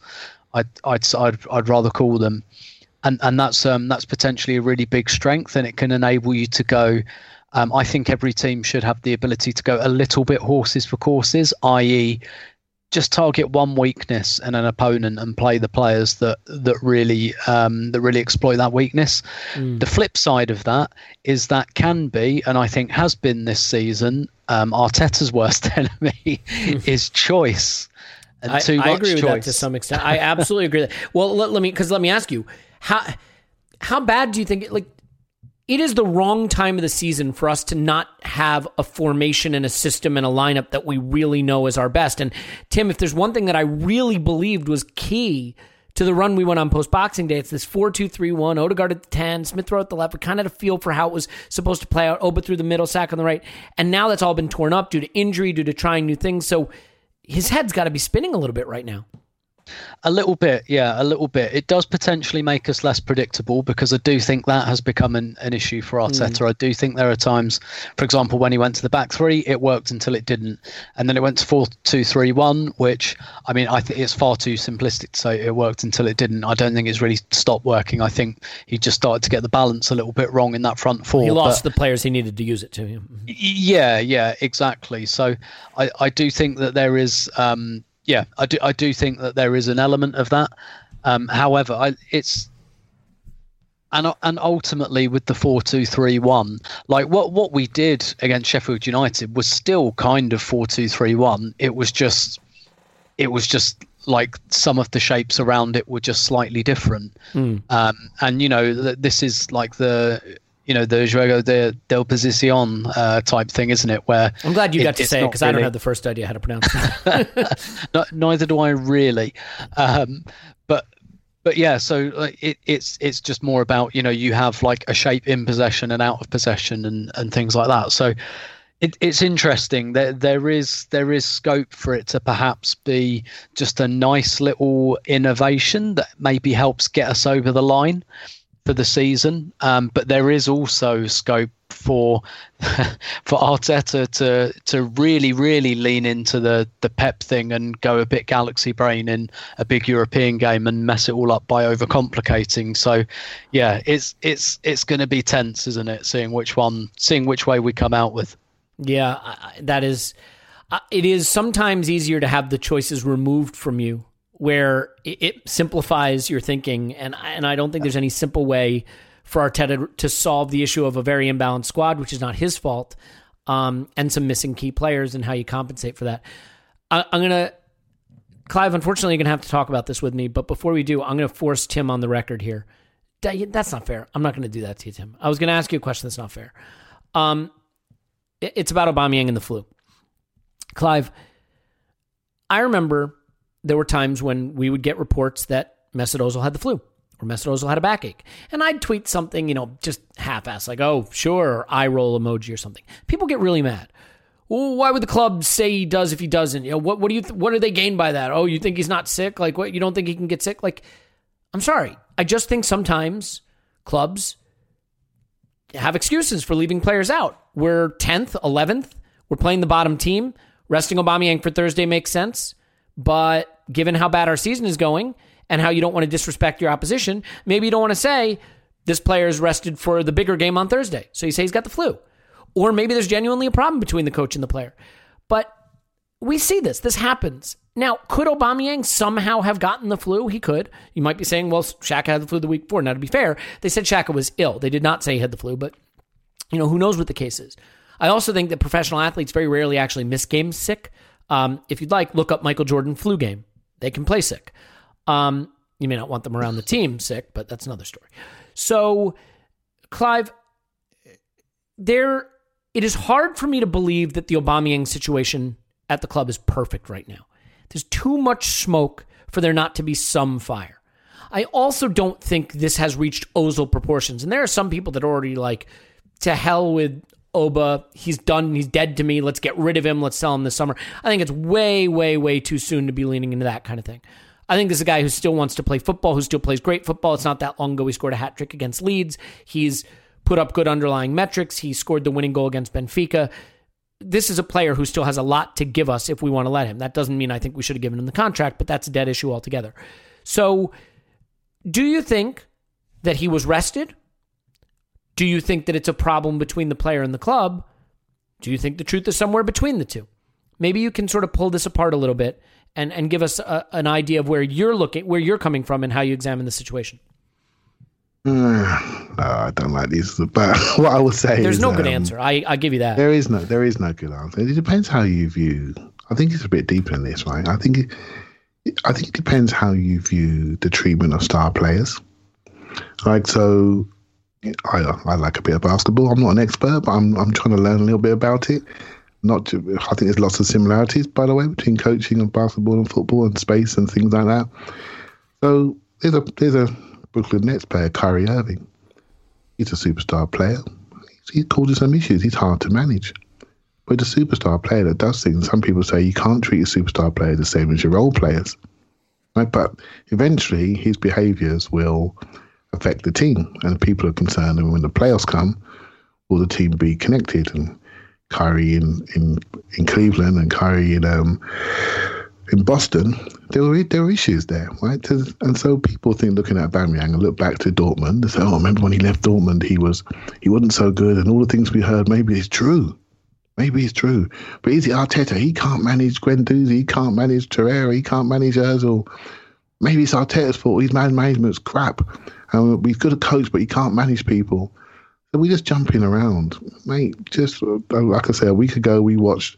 I'd rather call them, and that's potentially a really big strength, and it can enable you to go. I think every team should have the ability to go a little bit horses for courses, i.e., just target one weakness in an opponent and play the players that really exploit that weakness. The flip side of that is that can be, and I think has been this season, Arteta's worst enemy is choice. I agree with that to some extent. I absolutely agree with that. Well, let me ask you, how bad do you think it is the wrong time of the season for us to not have a formation and a system and a lineup that we really know is our best? And Tim, if there's one thing that I really believed was key to the run we went on post-Boxing Day, it's this 4-2-3-1, Ødegaard at the 10, Smith Rowe at the left. We kind of had a feel for how it was supposed to play out, Oba through the middle, Saka on the right. And now that's all been torn up due to injury, due to trying new things. So his head's got to be spinning a little bit right now. A little bit, yeah, a little bit. It does potentially make us less predictable because I do think that has become an issue for Arteta. I do think there are times, for example, when he went to the back three, it worked until it didn't. And then it went to 4-2-3-1, which, I mean, I think it's far too simplistic to say it worked until it didn't. I don't think it's really stopped working. I think he just started to get the balance a little bit wrong in that front four. He lost the players he needed to use it to. Yeah, exactly. So I do think that there is... I do think that there is an element of that. However, it's and ultimately with the 4-2-3-1, like what we did against Sheffield United was still kind of 4-2-3-1. It was just like some of the shapes around it were just slightly different. And this is like the juego del posición type thing, isn't it? Where I'm glad you got to say it because I don't have the first idea how to pronounce it. Neither do I really. But yeah, so it's just more about you have like a shape in possession and out of possession and things like that. So it's interesting that there is scope for it to perhaps be just a nice little innovation that maybe helps get us over the line for the season, but there is also scope for Arteta to really, really lean into the Pep thing and go a bit galaxy brain in a big European game and mess it all up by overcomplicating. So, yeah, it's going to be tense, isn't it? Seeing which way we come out with. Yeah, that is. It is sometimes easier to have the choices removed from you, where it simplifies your thinking. And I don't think there's any simple way for Arteta to solve the issue of a very imbalanced squad, which is not his fault, and some missing key players and how you compensate for that. Clive, unfortunately, you're going to have to talk about this with me, but before we do, I'm going to force Tim on the record here. That's not fair. I'm not going to do that to you, Tim. I was going to ask you a question that's not fair. It's about Aubameyang and the flu. Clive, I remember there were times when we would get reports that Mesut Ozil had the flu or Mesut Ozil had a backache. And I'd tweet something, just half-assed, like, oh, sure, or eye roll emoji or something. People get really mad. Well, why would the club say he does if he doesn't? What do they gain by that? Oh, you think he's not sick? Like, what? You don't think he can get sick? Like, I'm sorry. I just think sometimes clubs have excuses for leaving players out. We're 10th, 11th. We're playing the bottom team. Resting Aubameyang for Thursday makes sense. But given how bad our season is going and how you don't want to disrespect your opposition, maybe you don't want to say this player is rested for the bigger game on Thursday. So you say he's got the flu. Or maybe there's genuinely a problem between the coach and the player. But we see this. This happens. Now, could Aubameyang somehow have gotten the flu? He could. You might be saying, well, Xhaka had the flu the week before. Now, to be fair, they said Xhaka was ill. They did not say he had the flu, but who knows what the case is. I also think that professional athletes very rarely actually miss games sick. If you'd like, look up Michael Jordan flu game. They can play sick. You may not want them around the team sick, but that's another story. So, Clive, it is hard for me to believe that the Aubameyang situation at the club is perfect right now. There's too much smoke for there not to be some fire. I also don't think this has reached Ozil proportions. And there are some people that are already like, to hell with Oba. He's done. He's dead to me. Let's get rid of him. Let's sell him this summer. I think it's way, way, way too soon to be leaning into that kind of thing. I think this is a guy who still wants to play football, who still plays great football. It's not that long ago he scored a hat trick against Leeds. He's put up good underlying metrics. He scored the winning goal against Benfica. This is a player who still has a lot to give us if we want to let him. That doesn't mean I think we should have given him the contract, but that's a dead issue altogether. So, do you think that he was rested? Do you think that it's a problem between the player and the club? Do you think the truth is somewhere between the two? Maybe you can sort of pull this apart a little bit and give us an idea of where you're coming from and how you examine the situation. No, I don't like these. But what I would say there's is, no good answer. I give you that. There is no good answer. It depends how you view. I think it's a bit deeper than this, right? I think it depends how you view the treatment of star players. Like, so, I like a bit of basketball. I'm not an expert, but I'm trying to learn a little bit about it. I think there's lots of similarities, by the way, between coaching of basketball and football and space and things like that. So there's a Brooklyn Nets player, Kyrie Irving. He's a superstar player. He's causing some issues. He's hard to manage. But a superstar player that does things, some people say you can't treat a superstar player the same as your role players. Right? But eventually his behaviours will affect the team, and people are concerned. And when the playoffs come, will the team be connected? And Kyrie in Cleveland and Kyrie in Boston, there were issues there, right? And so people think, looking at Aubameyang and look back to Dortmund, they say, oh, remember when he left Dortmund, he wasn't so good, and all the things we heard, maybe it's true. Maybe it's true. But is it Arteta? He can't manage Guendouzi, he can't manage Torreira, he can't manage Ozil. Maybe it's Arteta's fault, his man management's crap. And he's good at coach, but he can't manage people. So we're just jumping around. Mate, just like I said, a week ago we watched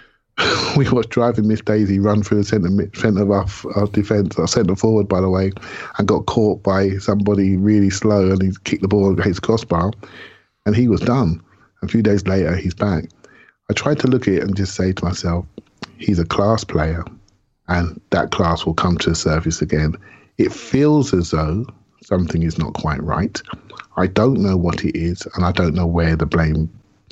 Driving Miss Daisy run through the centre of our defence, our centre forward, by the way, and got caught by somebody really slow, and he kicked the ball against the crossbar, and he was done. A few days later, he's back. I tried to look at it and just say to myself, he's a class player, and that class will come to the surface again. It feels as though something is not quite right. I don't know what it is, and I don't know where the blame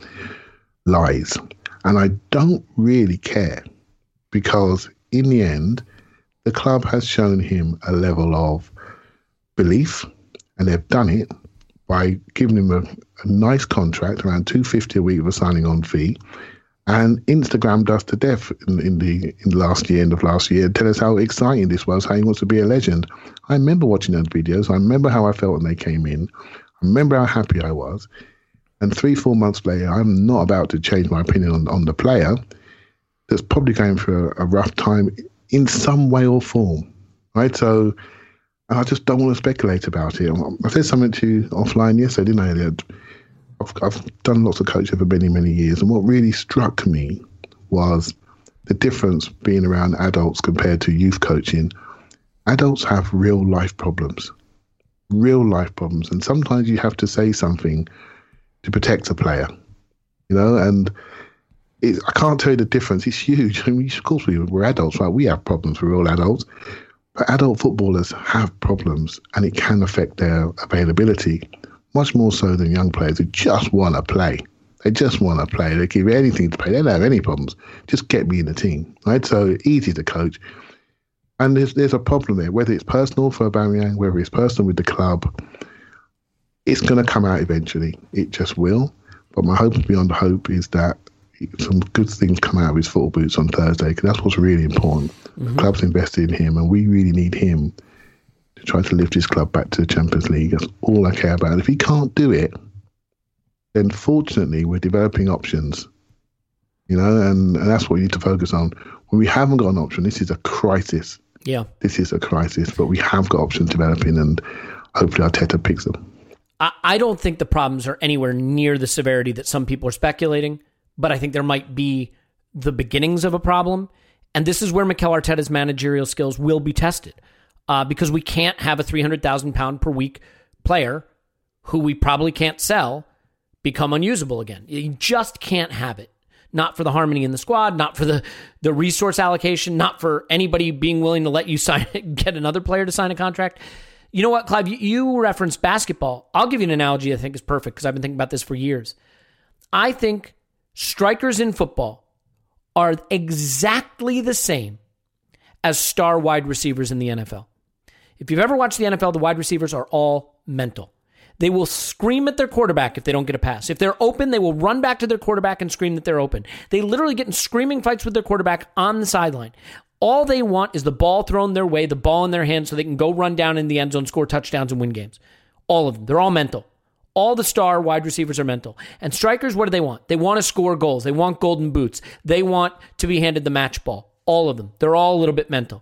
lies. And I don't really care, because in the end, the club has shown him a level of belief, and they've done it by giving him a nice contract, around $250 a week with a signing-on fee, and Instagrammed us to death in the last year, end of last year, tell us how exciting this was, how he wants to be a legend. I remember watching those videos. I remember how I felt when they came in. I remember how happy I was. And 3-4 months later, I'm not about to change my opinion on the player that's probably going through a rough time in some way or form, right? So And I just don't want to speculate about it. I said something to you offline yesterday, didn't I, Elliot? I've done lots of coaching for many, many years. And what really struck me was the difference being around adults compared to youth coaching. Adults have real life problems. And sometimes you have to say something to protect a player, and I can't tell you the difference. It's huge. I mean, of course, we're adults, right? We have problems. We're all adults. But adult footballers have problems, and it can affect their availability, much more so than young players who just want to play. They just want to play. They give you anything to play. They don't have any problems. Just get me in the team, right? So easy to coach. And there's a problem there, whether it's personal for Aubameyang, whether it's personal with the club. It's going to come out eventually. It just will. But my hope beyond hope is that some good things come out of his football boots on Thursday, because that's what's really important. The club's invested in him, and we really need him to try to lift his club back to the Champions League. That's all I care about. And if he can't do it, then fortunately we're developing options, and that's what we need to focus on. When we haven't got an option, this is a crisis. Yeah. This is a crisis, but we have got options developing, and hopefully Arteta picks them. I don't think the problems are anywhere near the severity that some people are speculating, but I think there might be the beginnings of a problem. And this is where Mikel Arteta's managerial skills will be tested, because we can't have a £300,000 per week player who we probably can't sell become unusable again. You just can't have it. Not for the harmony in the squad, not for the resource allocation, not for anybody being willing to let you get another player to sign a contract. You know what, Clive? You referenced basketball. I'll give you an analogy I think is perfect, because I've been thinking about this for years. I think strikers in football are exactly the same as star wide receivers in the NFL. If you've ever watched the NFL, the wide receivers are all mental. They will scream at their quarterback if they don't get a pass. If they're open, they will run back to their quarterback and scream that they're open. They literally get in screaming fights with their quarterback on the sideline. All they want is the ball thrown their way, the ball in their hands, so they can go run down in the end zone, score touchdowns, and win games. All of them. They're all mental. All the star wide receivers are mental. And strikers, what do they want? They want to score goals. They want golden boots. They want to be handed the match ball. All of them. They're all a little bit mental.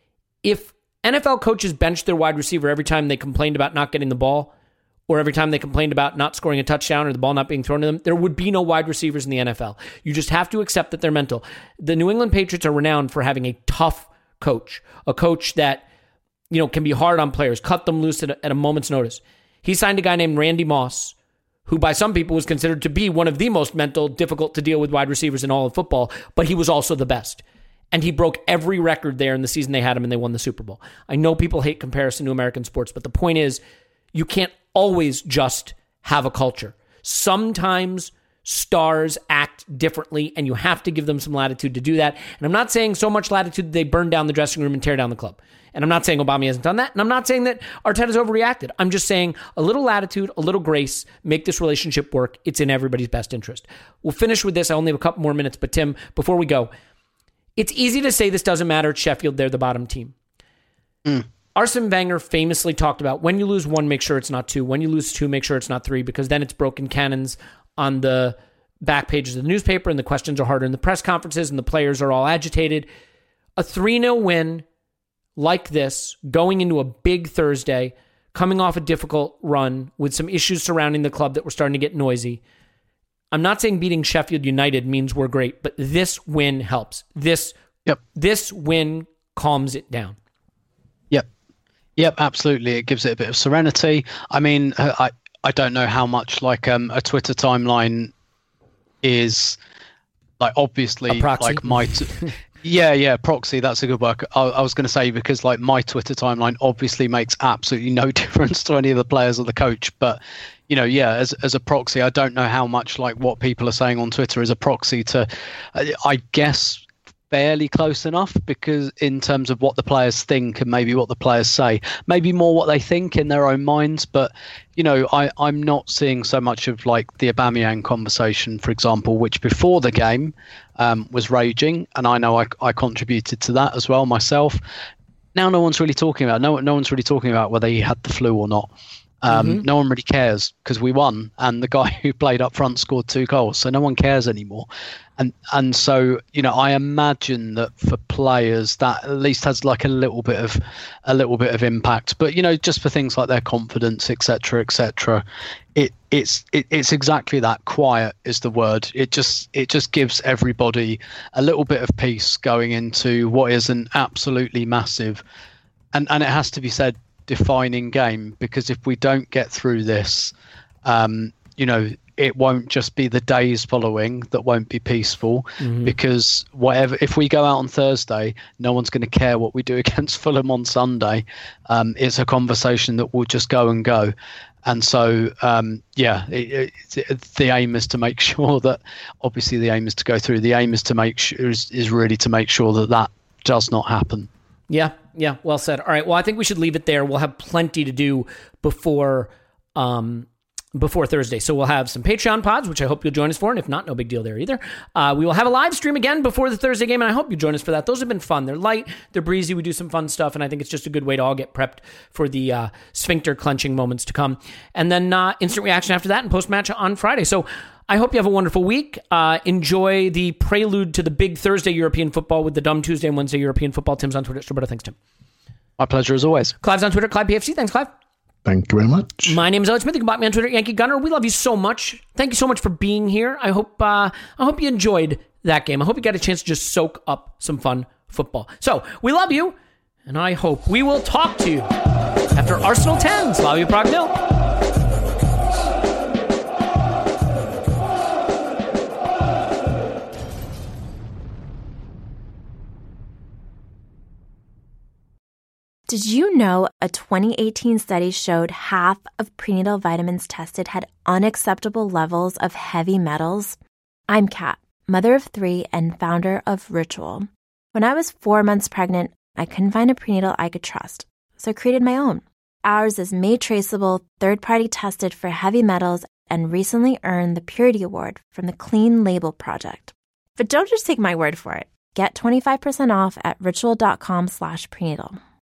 If NFL coaches bench their wide receiver every time they complained about not getting the ball, or every time they complained about not scoring a touchdown or the ball not being thrown to them, there would be no wide receivers in the NFL. You just have to accept that they're mental. The New England Patriots are renowned for having a tough coach, a coach that can be hard on players, cut them loose at a moment's notice. He signed a guy named Randy Moss, who by some people was considered to be one of the most mental, difficult to deal with wide receivers in all of football, but he was also the best. And he broke every record there in the season they had him, and they won the Super Bowl. I know people hate comparison to American sports, but the point is, you can't always just have a culture. Sometimes stars act differently, and you have to give them some latitude to do that. And I'm not saying so much latitude that they burn down the dressing room and tear down the club. And I'm not saying Obama hasn't done that. And I'm not saying that Arteta's overreacted. I'm just saying a little latitude, a little grace, make this relationship work. It's in everybody's best interest. We'll finish with this. I only have a couple more minutes. But Tim, before we go, it's easy to say this doesn't matter at Sheffield. They're the bottom team. Arsene Wenger famously talked about when you lose one, make sure it's not two. When you lose two, make sure it's not three, because then it's broken cannons on the back pages of the newspaper, and the questions are harder in the press conferences, and the players are all agitated. A 3-0 win like this, going into a big Thursday, coming off a difficult run with some issues surrounding the club that were starting to get noisy. I'm not saying beating Sheffield United means we're great, but this win helps. This win calms it down. Yep, absolutely. It gives it a bit of serenity. I mean, I don't know how much like a Twitter timeline is like obviously like my proxy. That's a good word. I was going to say, because like my Twitter timeline obviously makes absolutely no difference to any of the players or the coach, but as a proxy, I don't know how much like what people are saying on Twitter is a proxy to, I guess, fairly close enough, because in terms of what the players think and maybe what the players say, maybe more what they think in their own minds. But I'm not seeing so much of like the Aubameyang conversation, for example, which before the game was raging, and I know I contributed to that as well myself. Now no one's really talking about no one's really talking about whether he had the flu or not. No one really cares because we won, and the guy who played up front scored 2 goals, so no one cares anymore. And so, you know, I imagine that for players that at least has like a little bit of impact. But, you know, just for things like their confidence, etc., it's exactly that. Quiet is the word. It just gives everybody a little bit of peace going into what is an absolutely massive, and it has to be said, defining game, because if we don't get through this, you know, it won't just be the days following that won't be peaceful, because if we go out on Thursday, no one's going to care what we do against Fulham on Sunday. It's a conversation that will just go and go. And so, the aim is to make sure that, obviously the aim is to go through. The aim is to make sure is really to make sure that does not happen. Yeah, well said. All right, well, I think we should leave it there. We'll have plenty to do before Thursday. So we'll have some Patreon pods, which I hope you'll join us for, and if not, no big deal there either. We will have a live stream again before the Thursday game, and I hope you join us for that. Those have been fun. They're light, they're breezy, we do some fun stuff, and I think it's just a good way to all get prepped for the sphincter clenching moments to come. And then instant reaction after that and post-match on Friday. So I hope you have a wonderful week. Enjoy the prelude to the big Thursday European football with the dumb Tuesday and Wednesday European football. Tim's on Twitter. Roberto, thanks, Tim. My pleasure as always. Clive's on Twitter. Clive PFC. Thanks, Clive. Thank you very much. My name is Alex Smith. You can find me on Twitter, Yankee Gunner. We love you so much. Thank you so much for being here. I hope you enjoyed that game. I hope you got a chance to just soak up some fun football. So we love you, and I hope we will talk to you after Arsenal 10, Slavia Prague 0. Did you know a 2018 study showed half of prenatal vitamins tested had unacceptable levels of heavy metals? I'm Kat, mother of 3 and founder of Ritual. When I was 4 months pregnant, I couldn't find a prenatal I could trust, so I created my own. Ours is made traceable, third-party tested for heavy metals, and recently earned the Purity Award from the Clean Label Project. But don't just take my word for it. Get 25% off at ritual.com/prenatal.